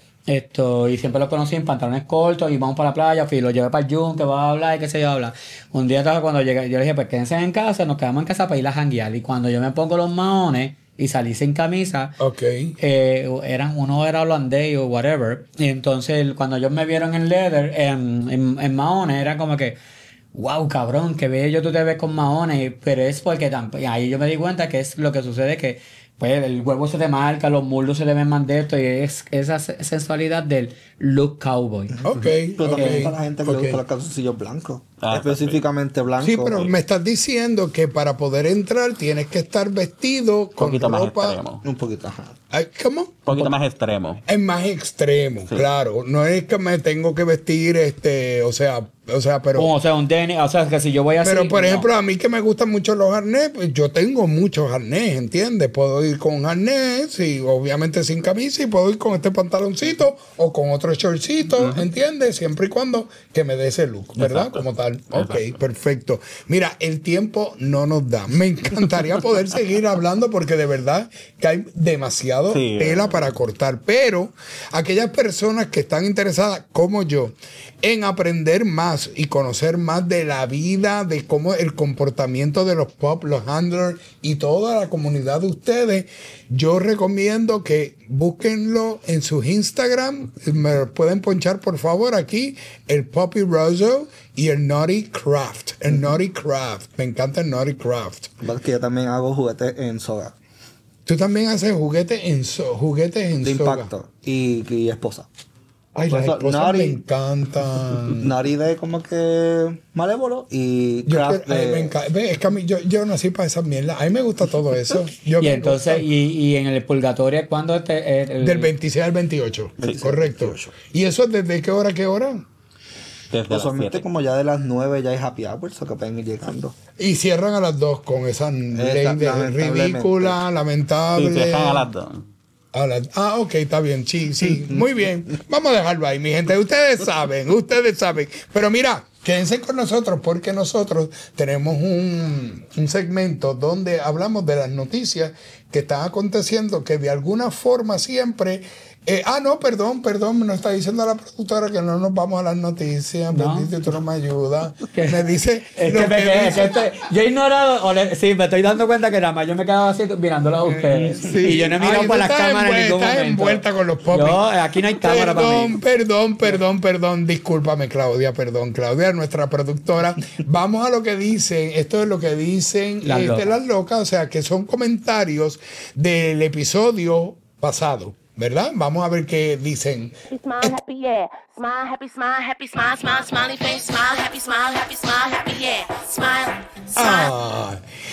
esto, y siempre los conocí en pantalones cortos, y vamos para la playa, fui, los llevé para el yunque, va a hablar y qué sé yo, habla. Un día cuando llegué, yo le dije, pues quédense en casa, nos quedamos en casa para ir a janguear. Y cuando yo me pongo los maones y salí sin camisa, okay. eh, eran, uno era holandés o whatever, y entonces cuando ellos me vieron en leather, en, en, en maones, era como que, wow, cabrón, qué bello tú te ves con maones, pero es porque tampoco, ahí yo me di cuenta que es lo que sucede que pues el huevo se te marca, los muslos se te ven más de esto, y es esa sensualidad del look cowboy. Ok, pero también okay. para la gente que okay. le gusta los calzoncillos blancos, ah, específicamente sí. blancos. Sí, pero me estás diciendo que para poder entrar tienes que estar vestido con un poquito ropa... más extremo. Un poquito, ajá. ¿Cómo? Un poquito más extremo. Es más extremo, sí. Claro. No es que me tengo que vestir, este, o sea, o sea, pero... O sea, un tenis, o sea, que si yo voy así... Pero, por no. ejemplo, a mí que me gustan mucho los arnés, pues yo tengo muchos arnés, ¿entiendes? Puedo ir con arnés, y obviamente sin camisa, y puedo ir con este pantaloncito o con otro shortcito, uh-huh. ¿entiendes? Siempre y cuando que me dé ese look, ¿verdad? Exacto. Como tal. Exacto. Ok, perfecto. Mira, el tiempo no nos da. Me encantaría poder seguir hablando porque de verdad que hay demasiado sí, tela para cortar. Pero aquellas personas que están interesadas, como yo, en aprender más y conocer más de la vida, de cómo el comportamiento de los pop, los handlers y toda la comunidad de ustedes, yo recomiendo que búsquenlo en sus Instagram. Me pueden ponchar por favor aquí el Poppy Rosso y el Naughty Craft. El Naughty Craft. Me encanta el Naughty Craft. Que yo también hago juguetes en soga. Tú también haces juguetes en, so, juguetes en de soga. impacto y, y esposa. Ay, las esposas me encantan. Nari de como que malévolo y craft yo, de... me encanta. Ve, es que a mí, yo, yo nací para esa mierda. A mí me gusta todo eso. Yo y entonces, y, y en el purgatorio, ¿cuándo? Te, el... Del veintiséis al veintiocho. Sí, correcto. veintiocho. ¿Y eso desde qué hora a qué hora? Desde usualmente como ya de las nueve ya es happy hour, eso que pueden ir llegando. Y cierran a las dos con esa ley de ridícula, lamentable. Y cierran a las dos. A la, ah, ok, está bien, sí, sí, muy bien. Vamos a dejarlo ahí, mi gente. Ustedes saben, ustedes saben. Pero mira, quédense con nosotros porque nosotros tenemos un, un segmento donde hablamos de las noticias que están aconteciendo, que de alguna forma siempre... Eh, ah, no, perdón, perdón, me nos está diciendo la productora que no nos vamos a las noticias. No. Bendito, tú no me ayudas. Me dice. Es que me, que es que estoy, yo he ignorado, o le, sí, me estoy dando cuenta que nada más yo me quedaba así mirándolos a ustedes. Sí. Y yo no he mirado Ay, para las cámaras en ningún estás momento. envuelta con los popis. Yo, aquí no hay cámara para mí. Perdón, perdón, perdón, perdón. Discúlpame, Claudia, perdón. Claudia, nuestra productora. Vamos a lo que dicen. Esto es lo que dicen las, este, locas. las locas. O sea, que son comentarios del episodio pasado. ¿Verdad? Vamos a ver qué dicen. Smile, happy, yeah. Smile, happy, smile, happy, smile, smile, smiley face. Smile, happy, smile, happy, smile, happy, yeah. Smile, smile. Ah,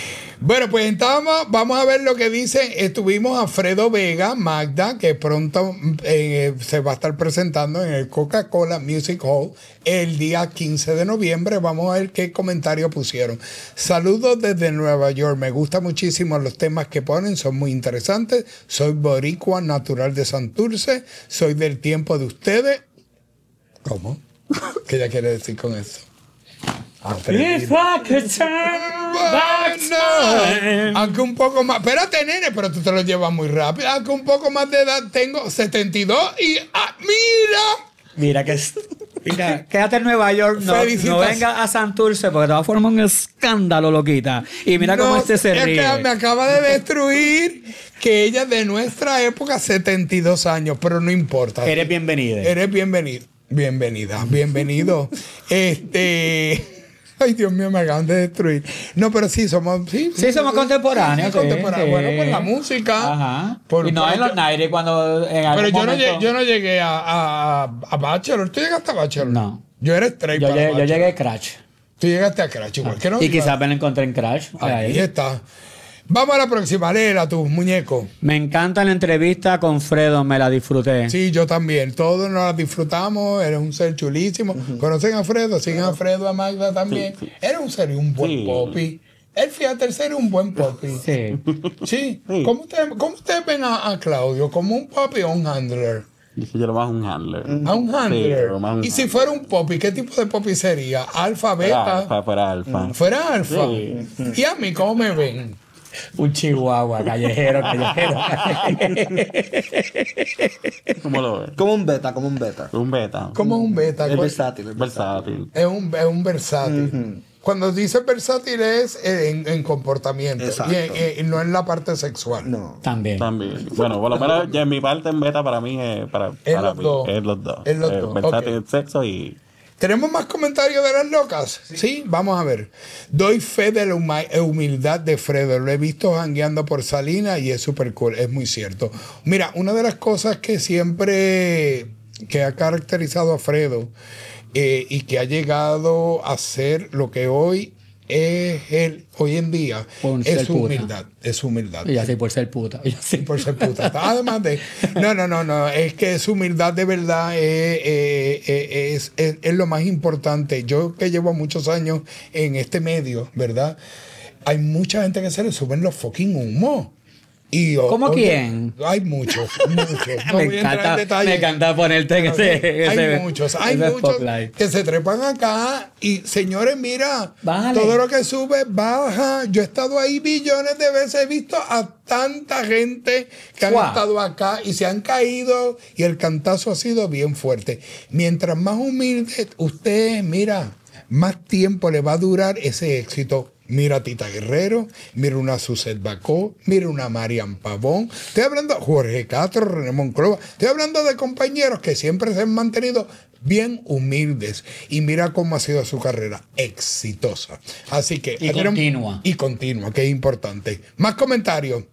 Bueno, pues estamos, vamos a ver lo que dice. Estuvimos a Fredo Vega, Magda, que pronto eh, se va a estar presentando en el Coca-Cola Music Hall el día quince de noviembre. Vamos a ver qué comentario pusieron. Saludos desde Nueva York. Me gustan muchísimo los temas que ponen, son muy interesantes. Soy boricua, natural de Santurce. Soy del tiempo de ustedes. ¿Cómo? ¿Qué ella quiere decir con eso? If I could turn back time. Aunque un poco más. Espérate, nene, pero tú te lo llevas muy rápido. Aunque un poco más de edad tengo setenta y dos y. Ah, ¡mira! Mira que es. Mira, quédate en Nueva York, no, no venga a Santurce porque te va a formar un escándalo, loquita. Y mira no, cómo este se ríe. Es que me acaba de destruir que ella es de nuestra época, setenta y dos años, pero no importa. Eres bienvenida. Eres bienvenido. Bienvenida, bienvenido. este. Ay, Dios mío, me acaban de destruir. No, pero sí, somos... Sí, sí, sí somos contemporáneos. Sí, sí, contemporáneos. Sí. Bueno, por la música. Ajá. Por, y no por, en los noventa cuando... En pero yo, momento... no llegué, yo no llegué a, a, a Bachelor. ¿Tú llegaste a Bachelor? No. Yo era straight yo para llegué, Bachelor. Yo llegué a Crash. Tú llegaste a Crash igual. Ah. Que no y quizás me lo encontré en Crash. Ahí, ahí está. Vamos a la próxima, léela tu muñeco. Me encanta la entrevista con Fredo, me la disfruté. Sí, yo también. Todos nos la disfrutamos. Eres un ser chulísimo. Uh-huh. ¿Conocen a Fredo? ¿Siguen a Fredo, a Magda también? Sí, sí. Eres un ser y un buen sí. popi. Él, fíjate, el ser y un buen popi. Sí. Sí. sí. ¿Cómo, ustedes, ¿Cómo ustedes ven a, a Claudio? ¿Como un popi o un handler? Dice yo lo más un handler. ¿A un handler? Sí, más un y si fuera un popi, ¿qué tipo de popi sería? ¿Alfa, beta? Alfa, fuera alfa. ¿Fuera alfa? Sí. ¿Y a mí cómo me ven? Un chihuahua, callejero, callejero. ¿Cómo lo ves? Como un beta, como un beta. Un beta. Como un beta. Es versátil. Es versátil. Es un, es un versátil. Uh-huh. Cuando dice versátil es en, en comportamiento. Exacto. Y, en, y no en la parte sexual. No. También. También. Bueno, por lo menos ya en mi parte en beta para mí es para, es para los mí. dos. Es los dos. Es los eh, dos. Versátil Okay. en sexo y... ¿Tenemos más comentarios de las locas? Sí, ¿Sí? Vamos a ver. Doy fe de la humildad de Fredo. Lo he visto jangueando por Salinas y es súper cool. Es muy cierto. Mira, una de las cosas que siempre que ha caracterizado a Fredo eh, y que ha llegado a ser lo que hoy es él, hoy en día, por es su humildad. Es su humildad. Y así por ser puta. Y así por ser puta. Además de... No, no, no, no. Es que su humildad de verdad es, es, es, es lo más importante. Yo que llevo muchos años en este medio, ¿verdad? Hay mucha gente que se le suben los fucking humos. Y, ¿Cómo o, quién? Hay muchos, muchos. No me, voy a encanta, en detalle. me encanta ponerte en ese, ese Hay muchos, hay muchos spotlight. que se trepan acá y señores, mira, Bájale. todo lo que sube, baja. Yo he estado ahí billones de veces, he visto a tanta gente que han wow. estado acá y se han caído y el cantazo ha sido bien fuerte. Mientras más humilde usted, mira, más tiempo le va a durar ese éxito. Mira a Tita Guerrero, mira una Suzette Bacó, mira una Marian Pavón. Estoy hablando de Jorge Castro, René Monclova. Estoy hablando de compañeros que siempre se han mantenido bien humildes. Y mira cómo ha sido su carrera exitosa. Así que... Y continua. Y continua, que es importante. Más comentarios.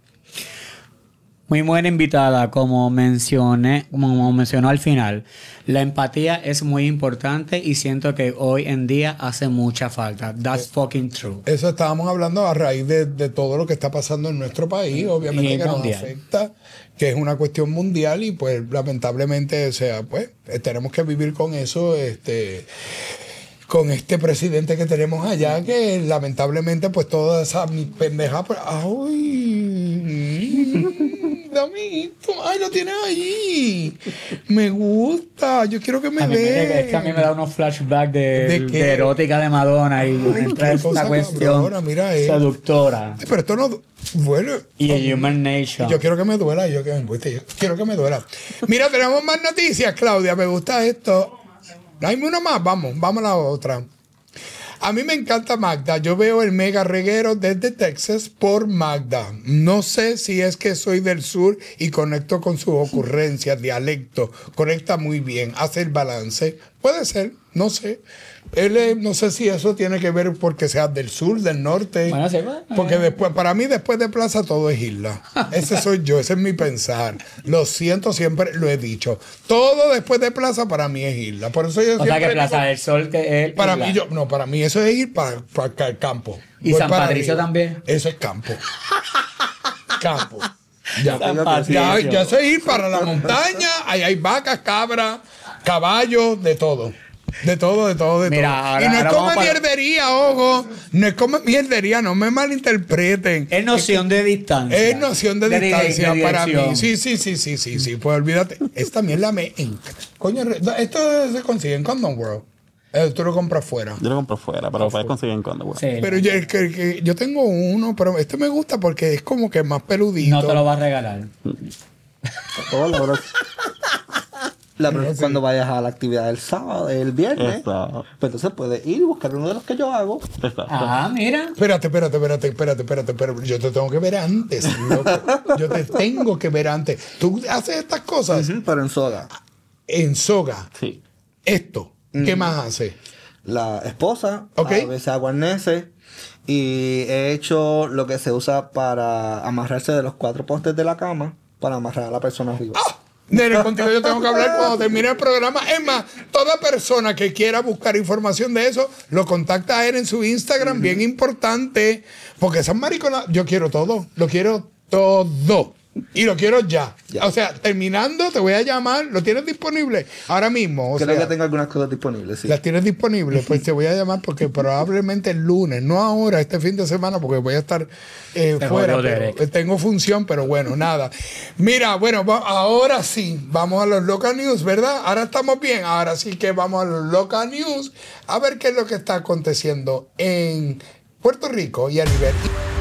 Muy buena invitada, como mencioné, como mencionó al final. La empatía es muy importante y siento que hoy en día hace mucha falta. That's fucking true. Eso estábamos hablando a raíz de, de todo lo que está pasando en nuestro país, obviamente que mundial. nos afecta, que es una cuestión mundial y pues lamentablemente, o sea, pues tenemos que vivir con eso, este... con este presidente que tenemos allá, que lamentablemente, pues toda esa pendeja. Pues, ¡ay! Amiguito, ¡ay, lo tienes ahí! Me gusta, yo quiero que me dé. Es que a mí me da unos flashbacks de, ¿De, de erótica de Madonna y Ay, entra esta cuestión cabrona, mira, eh. seductora. Pero esto no duele. Y el Human Nation. Yo quiero que me duela, yo, que, yo quiero que me duela. Mira, tenemos más noticias, Claudia, me gusta esto. Hay una más, vamos, vamos a la otra. A mí me encanta Magda. Yo veo el mega reguero desde Texas por Magda. No sé si es que soy del sur y conecto con sus ocurrencias, dialecto. Conecta muy bien, hace el balance. Puede ser, no sé. Él es- no sé si eso tiene que ver porque seas del sur, del norte. Bueno, sí, pues, Porque eh. después, para mí, después de Plaza todo es isla. Ese soy yo, ese es mi pensar. Lo siento, siempre lo he dicho. Todo después de Plaza para mí es isla. Por eso yo O sea siempre que Plaza digo- del Sol que es para isla. mí, yo, no, para mí eso es ir para, para el campo. ¿Y Voy San para Patricio arriba. también? Eso es campo. Campo. Ya, San ya, Patricio. ya sé ir para la montaña. Ahí hay vacas, cabras, caballos, de todo. De todo, de todo, de Mira, todo. ahora- y no es ahora como vamos para- mierdería, ojo. No es como mierdería, no me malinterpreten. Es noción de distancia. Es noción de, De- de- distancia de para dirección. mí. Sí, sí, sí, sí, sí, sí. Pues olvídate. Esta mierda me encanta. Coño, re- esto se consigue en Condom World. Eh, tú lo compras fuera. Yo lo compro fuera, pero puedes conseguir en Condom World. Sí. Pero yo, el que- el que- yo tengo uno, pero este me gusta porque es como que más peludito. No te lo va a regalar. Hola, bro. La pro- No, sí. Cuando vayas a la actividad del sábado, el viernes, Exacto. pues entonces puedes ir y buscar uno de los que yo hago. Exacto. Ah, mira. Espérate, espérate, espérate, espérate, espérate, espérate. Yo te tengo que ver antes, loco. Yo te tengo que ver antes. Tú haces estas cosas Ujú, pero en soga. en soga. Sí. Esto. ¿Qué más hace? La esposa, Ok. a veces aguarneces, y he hecho lo que se usa para amarrarse de los cuatro postes de la cama para amarrar a la persona arriba. Nene, contigo yo tengo que hablar cuando termine el programa. Es más, toda persona que quiera buscar información de eso, lo contacta a él en su Instagram, bien importante. Porque esas mariconas, yo quiero todo. Lo quiero todo. Y lo quiero ya. Ya. O sea, terminando, te voy a llamar. ¿Lo tienes disponible? Ahora mismo. O Creo sea, que tengo algunas cosas disponibles, sí. las tienes disponibles, pues te voy a llamar porque probablemente el lunes, no ahora, este fin de semana, porque voy a estar eh, Te fuera. jodió, pero, Derek. eh, tengo función, pero bueno, nada. Mira, bueno, va- ahora sí, vamos a los local news, ¿verdad? Ahora estamos bien, ahora sí que vamos a los local news a ver qué es lo que está aconteciendo en Puerto Rico y a nivel...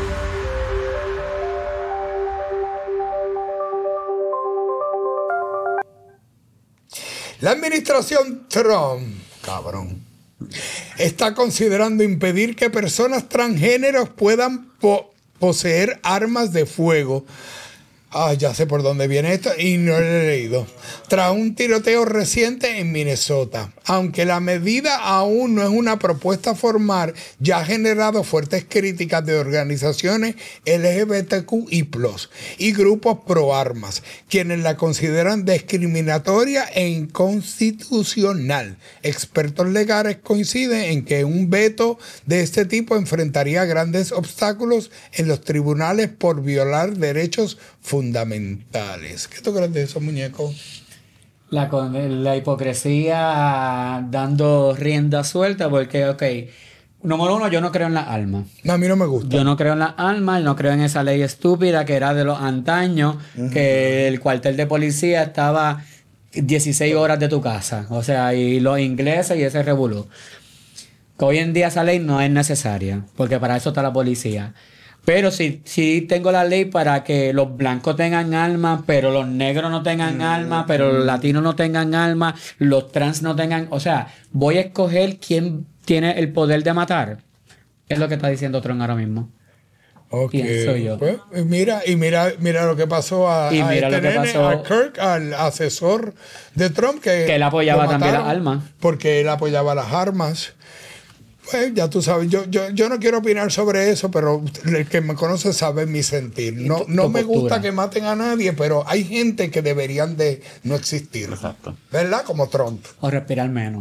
La administración Trump, cabrón, está considerando impedir que personas transgéneros puedan po- poseer armas de fuego. Ah, ya sé por dónde viene esto y no lo he leído. Tras un tiroteo reciente en Minnesota. Aunque la medida aún no es una propuesta formal, ya ha generado fuertes críticas de organizaciones L G B T Q I plus, y grupos pro armas, quienes la consideran discriminatoria e inconstitucional. Expertos legales coinciden en que un veto de este tipo enfrentaría grandes obstáculos en los tribunales por violar derechos fundamentales. ¿Qué tú crees de eso, muñeco? La, con- la hipocresía dando rienda suelta porque, ok, número uno, yo no creo en las armas. No, a mí no me gusta. Yo no creo en las armas, no creo en esa ley estúpida que era de los antaños, que el cuartel de policía estaba dieciséis horas de tu casa. O sea, y los ingleses y ese revolú. Que hoy en día esa ley no es necesaria, porque para eso está la policía. Pero sí, sí tengo la ley para que los blancos tengan armas, pero los negros no tengan armas, pero los latinos no tengan armas, los trans no tengan... O sea, voy a escoger quién tiene el poder de matar. Es lo que está diciendo Trump ahora mismo. Ok, pienso yo. pues, y mira, y mira, mira lo que pasó a, Y a mira este lo que nene, pasó- a Kirk, al asesor de Trump, que, Que él apoyaba lo también mataron las armas. Porque él apoyaba las armas. Pues ya tú sabes, yo, yo, yo no quiero opinar sobre eso, pero el que me conoce sabe mi sentir. No, tu- no tu me postura. gusta que maten a nadie, pero hay gente que deberían de no existir. Exacto. ¿Verdad? Como Trump. O respirar menos.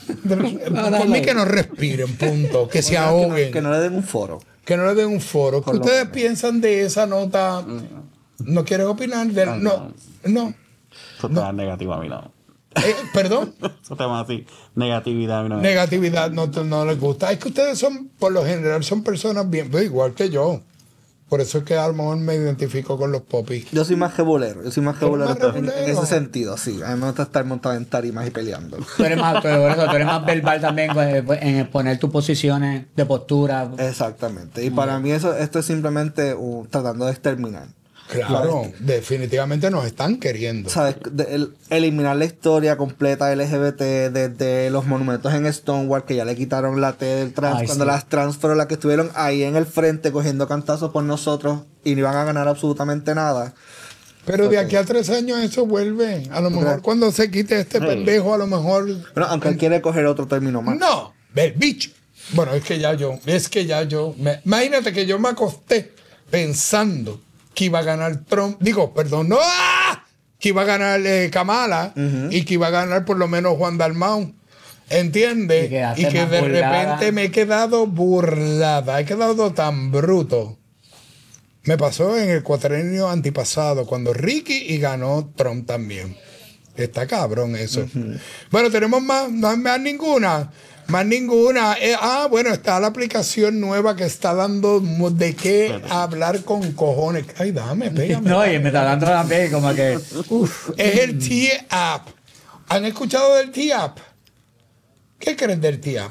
Por mí que no respiren, punto. Que se Que no, ahoguen. que no le den un foro. Que no le den un foro. ¿Qué Por lo ustedes menos. piensan de esa nota? ¿No quieres opinar? De, no, no. Eso te da negativo a mí, no. Eh, Perdón, Eso te da así, negatividad a mí, no. negatividad no, te- no les gusta. Es que ustedes son, por lo general, son personas bien, pues, igual que yo. Por eso es que a lo mejor me identifico con los popis. Yo soy más jebulero. Yo soy más ¿Tú eres jebulero más en, en rebulero? ese sentido, sí. A mí me gusta estar montado en tarimas y peleando. Tú eres más, tú, por eso, tú eres más verbal también pues, en exponer tus posiciones de postura. Exactamente. Y para mí eso, esto es simplemente un- tratando de exterminar. Claro, definitivamente nos están queriendo. ¿Sabes? De- el- eliminar la historia completa L G B T desde los monumentos en Stonewall, que ya le quitaron la T del trans, Ay, cuando sí. las trans fueron las que estuvieron ahí en el frente cogiendo cantazos por nosotros y no iban a ganar absolutamente nada. Pero de Ok. aquí a tres años eso vuelve. A lo mejor cuando se quite este Sí. pendejo, a lo mejor... Bueno, aunque él quiere coger otro término más. No, el bicho. Bueno, es que ya yo, es que ya yo... me- imagínate que yo me acosté pensando que iba a ganar Trump. Digo, perdón, no, ¡ah! Que iba a ganar eh, Kamala y que iba a ganar por lo menos Juan Dalmau. ¿Entiendes? Y que hace Y que más de burlada. repente me he quedado burlada. He quedado tan bruto. Me pasó en el cuatrenio antipasado, cuando Ricky y ganó Trump también. Está cabrón eso. Bueno, tenemos más, más, más ninguna. Más ninguna. Eh, ah, bueno, está la aplicación nueva que está dando mu- de qué hablar con cojones. Ay, dame, pégame. No, y me está dando también como que... Uf. Es el T-App. ¿Han escuchado del T-App? ¿Qué crees del T-App?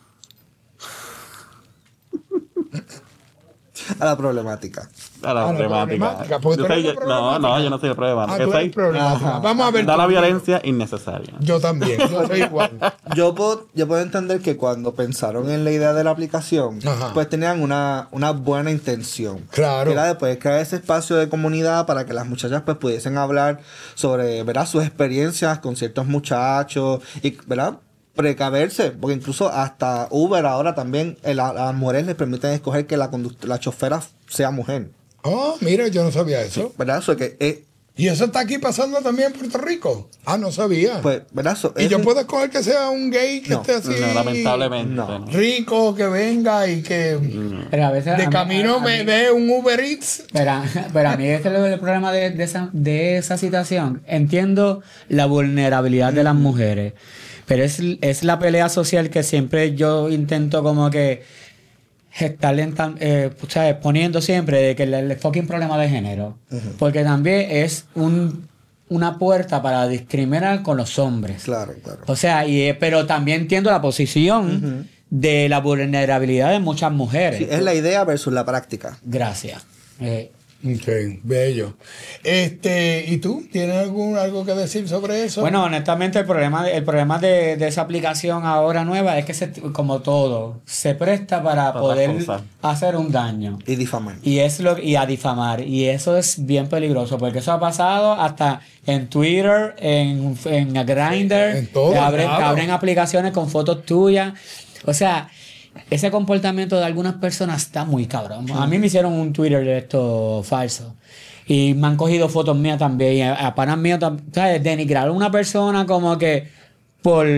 A la problemática. A la A la problemática. problemática, porque Yo tú soy- eres la no, no, problemática. yo no soy el Ah, problemático. tú Yo eres soy- problemática. Vamos a ver. da la tu- violencia innecesaria. Yo también, yo soy igual. Yo puedo, yo puedo entender que cuando pensaron en la idea de la aplicación, Ajá. pues tenían una, una buena intención. Claro. Que era de poder crear ese espacio de comunidad para que las muchachas pues pudiesen hablar sobre, ¿verdad? Sus experiencias con ciertos muchachos y, ¿verdad? Precaverse, porque incluso hasta Uber ahora también eh, la- a las mujeres les permiten escoger que la, conduct- la chofera sea mujer. Oh, mira, yo no sabía eso. ¿Verdad? Eso que eh, ¿Y eso está aquí pasando también en Puerto Rico? Ah, no sabía. pues, ¿verdad? Eso ¿Y es yo un- puedo escoger que sea un gay que No, esté así? No, lamentablemente. No. no. Rico, que venga y que Pero a veces... a de mí- camino a- a me mí- dé un Uber Eats. Pero, pero a mí este es el, el problema de, de esa, de esa situación. Entiendo la vulnerabilidad de las mujeres, pero es, es la pelea social que siempre yo intento como que estar en tan- eh, ¿sabes? Poniendo siempre de que el, el fucking problema de género. Porque también es un, una puerta para discriminar con los hombres. Claro, claro. O sea, y, eh, pero también entiendo la posición de la vulnerabilidad de muchas mujeres. Sí, es la idea versus la práctica. Gracias. Eh, Ok, bello. Este, ¿y tú? ¿Tienes algún algo que decir sobre eso? Bueno, honestamente, el problema, el problema de, de esa aplicación ahora nueva es que, se, como todo, se presta para Para poder cosas. hacer un daño. Y difamar. Y, es lo, y a difamar. Y eso es bien peligroso, porque eso ha pasado hasta en Twitter, en, en Grindr. En todos que abren, lados. que abren aplicaciones con fotos tuyas. O sea, ese comportamiento de algunas personas está muy cabrón. A mí me hicieron un Twitter de esto falso. Y me han cogido fotos mías también. Y a, a panas míos, tam- ¿sabes? Denigrar a una persona como que por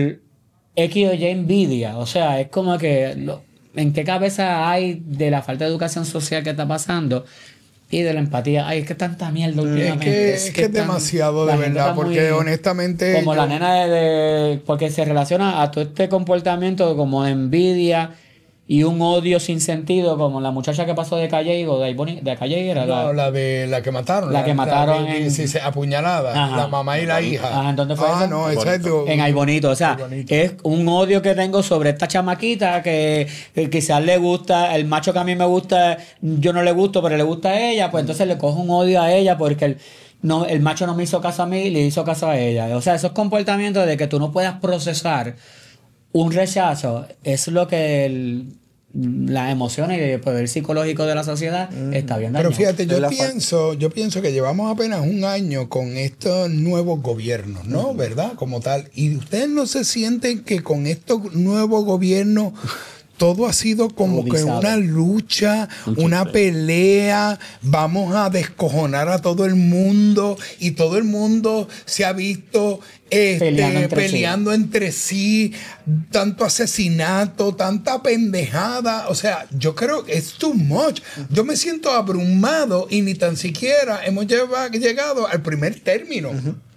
X o Y envidia. O sea, es como que... lo- ¿en qué cabeza hay de la falta de educación social que está pasando? Y de la empatía. Ay, es que tanta mierda es últimamente. que es, que es tan- demasiado la de gente verdad, está muy- porque honestamente... como la yo- nena de, de- porque se relaciona a todo este comportamiento como de envidia y un odio sin sentido, como la muchacha que pasó de Calle o de, Iboni- de Calle era No, la, la de la que mataron. La que mataron de- en- sí, sí, apuñalada. Ajá. La mamá y la hija. Ajá, ¿en dónde fue Ah, esa? no, esa es de- en Ay Bonito. O sea, Ay Bonito. es un odio que tengo sobre esta chamaquita que, que quizás le gusta, el macho que a mí me gusta, yo no le gusto, pero le gusta a ella, pues entonces le cojo un odio a ella porque el, no, el macho no me hizo caso a mí y le hizo caso a ella. O sea, esos comportamientos de que tú no puedas procesar un rechazo es lo que el- las emociones y el poder psicológico de la sociedad está bien Pero dañado. fíjate, yo Es la fa- pienso, yo pienso que llevamos apenas un año con estos nuevos gobiernos, ¿no? ¿Verdad? Como tal. Y ustedes no se sienten que con estos nuevos gobiernos todo ha sido como que Agudizado. una lucha, una pelea, vamos a descojonar a todo el mundo y todo el mundo se ha visto este, Peleando entre sí. peleando entre sí, tanto asesinato, tanta pendejada. O sea, yo creo que es too much. Yo me siento abrumado y ni tan siquiera hemos lleva- llegado al primer término.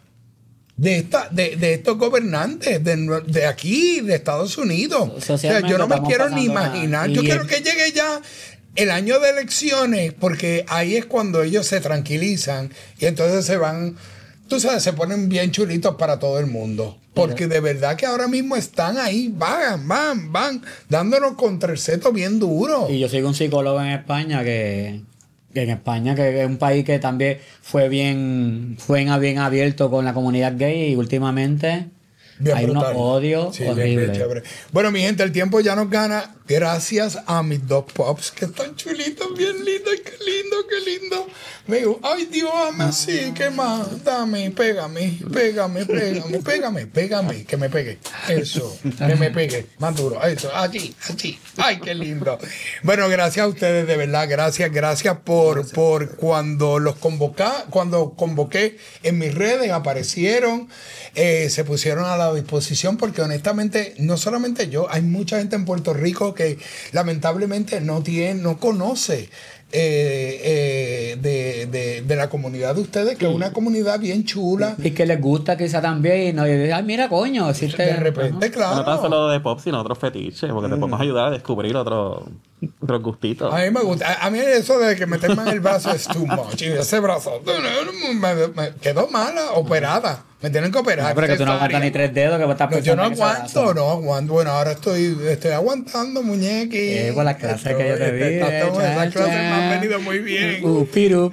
De, esta, de, de estos gobernantes de, nue- de aquí, de Estados Unidos. O sea, Socialmente yo no me estamos quiero ni pasando imaginar. una- Yo y quiero el- que llegue ya el año de elecciones, porque ahí es cuando ellos se tranquilizan y entonces se van, tú sabes, se ponen bien chulitos para todo el mundo. Porque de verdad que ahora mismo están ahí, van, van, van, dándonos contra el seto bien duro. Y yo sigo un psicólogo en España que, que en España, que es un país que también fue bien, fue en- bien abierto con la comunidad gay y últimamente Bien hay unos brutal. odios Sí, bien, horribles. bien chévere. Bueno, mi gente, el tiempo ya nos gana. gracias a mis dos pops que están chulitos, bien lindos. Qué lindo, qué lindo. Me digo, ay Dios, ame así, ¿qué más? Dame, pégame, pégame, pégame, pégame, pégame, que me pegue. Eso, que me pegue, más duro, eso, allí, allí. Ay, qué lindo. Bueno, gracias a ustedes, de verdad, gracias, gracias por, gracias. por cuando los convoqué, cuando convoqué en mis redes, aparecieron, eh, se pusieron a la disposición, porque honestamente, no solamente yo, hay mucha gente en Puerto Rico que lamentablemente no tiene, no conoce Eh, eh, de, de, de la comunidad de ustedes, que sí. es una comunidad bien chula. Y que les gusta quizá también. ¿No? Y, ay, mira, coño. Si te... De repente, uh-huh. claro. No tan solo de pop, sino otros fetiches, porque mm. te podemos ayudar a descubrir otros otros gustitos. A mí me gusta. A, a mí eso de que meterme en el brazo es too much. Y ese brazo me, me quedó mala, operada. Me tienen que operar. No, pero que tú no aguantas ni tres dedos. Que estás no, yo no aguanto, no aguanto. Bueno, ahora estoy, estoy aguantando, muñequi. Eh, con las clases que yo te vi. Esas clases me han venido muy bien. Uh, piru.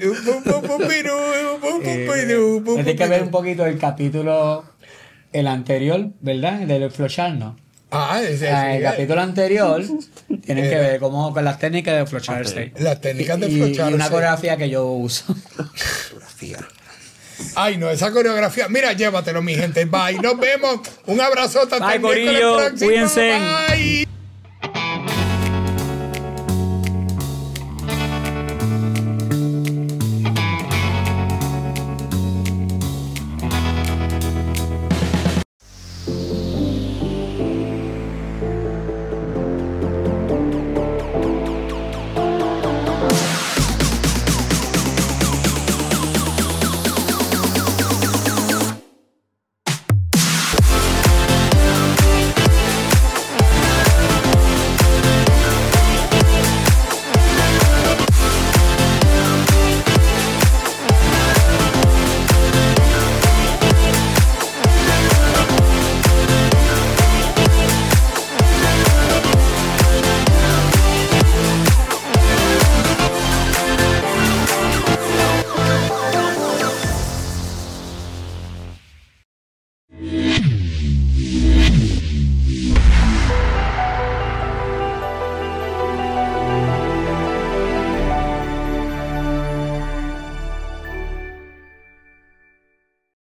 Tienes que ver un poquito el capítulo, el anterior, ¿verdad? Del flocharnos. Ah, ese, ah, el sí, capítulo anterior tienen eh, que ver cómo con las técnicas de flocharse. Okay. Las técnicas de flocharse. Y una coreografía que yo uso. Coreografía. Ay, no, esa coreografía. Mira, llévatelo, mi gente. Bye. Nos vemos. Un abrazote. Bye, corillo. Cuídense. Bye.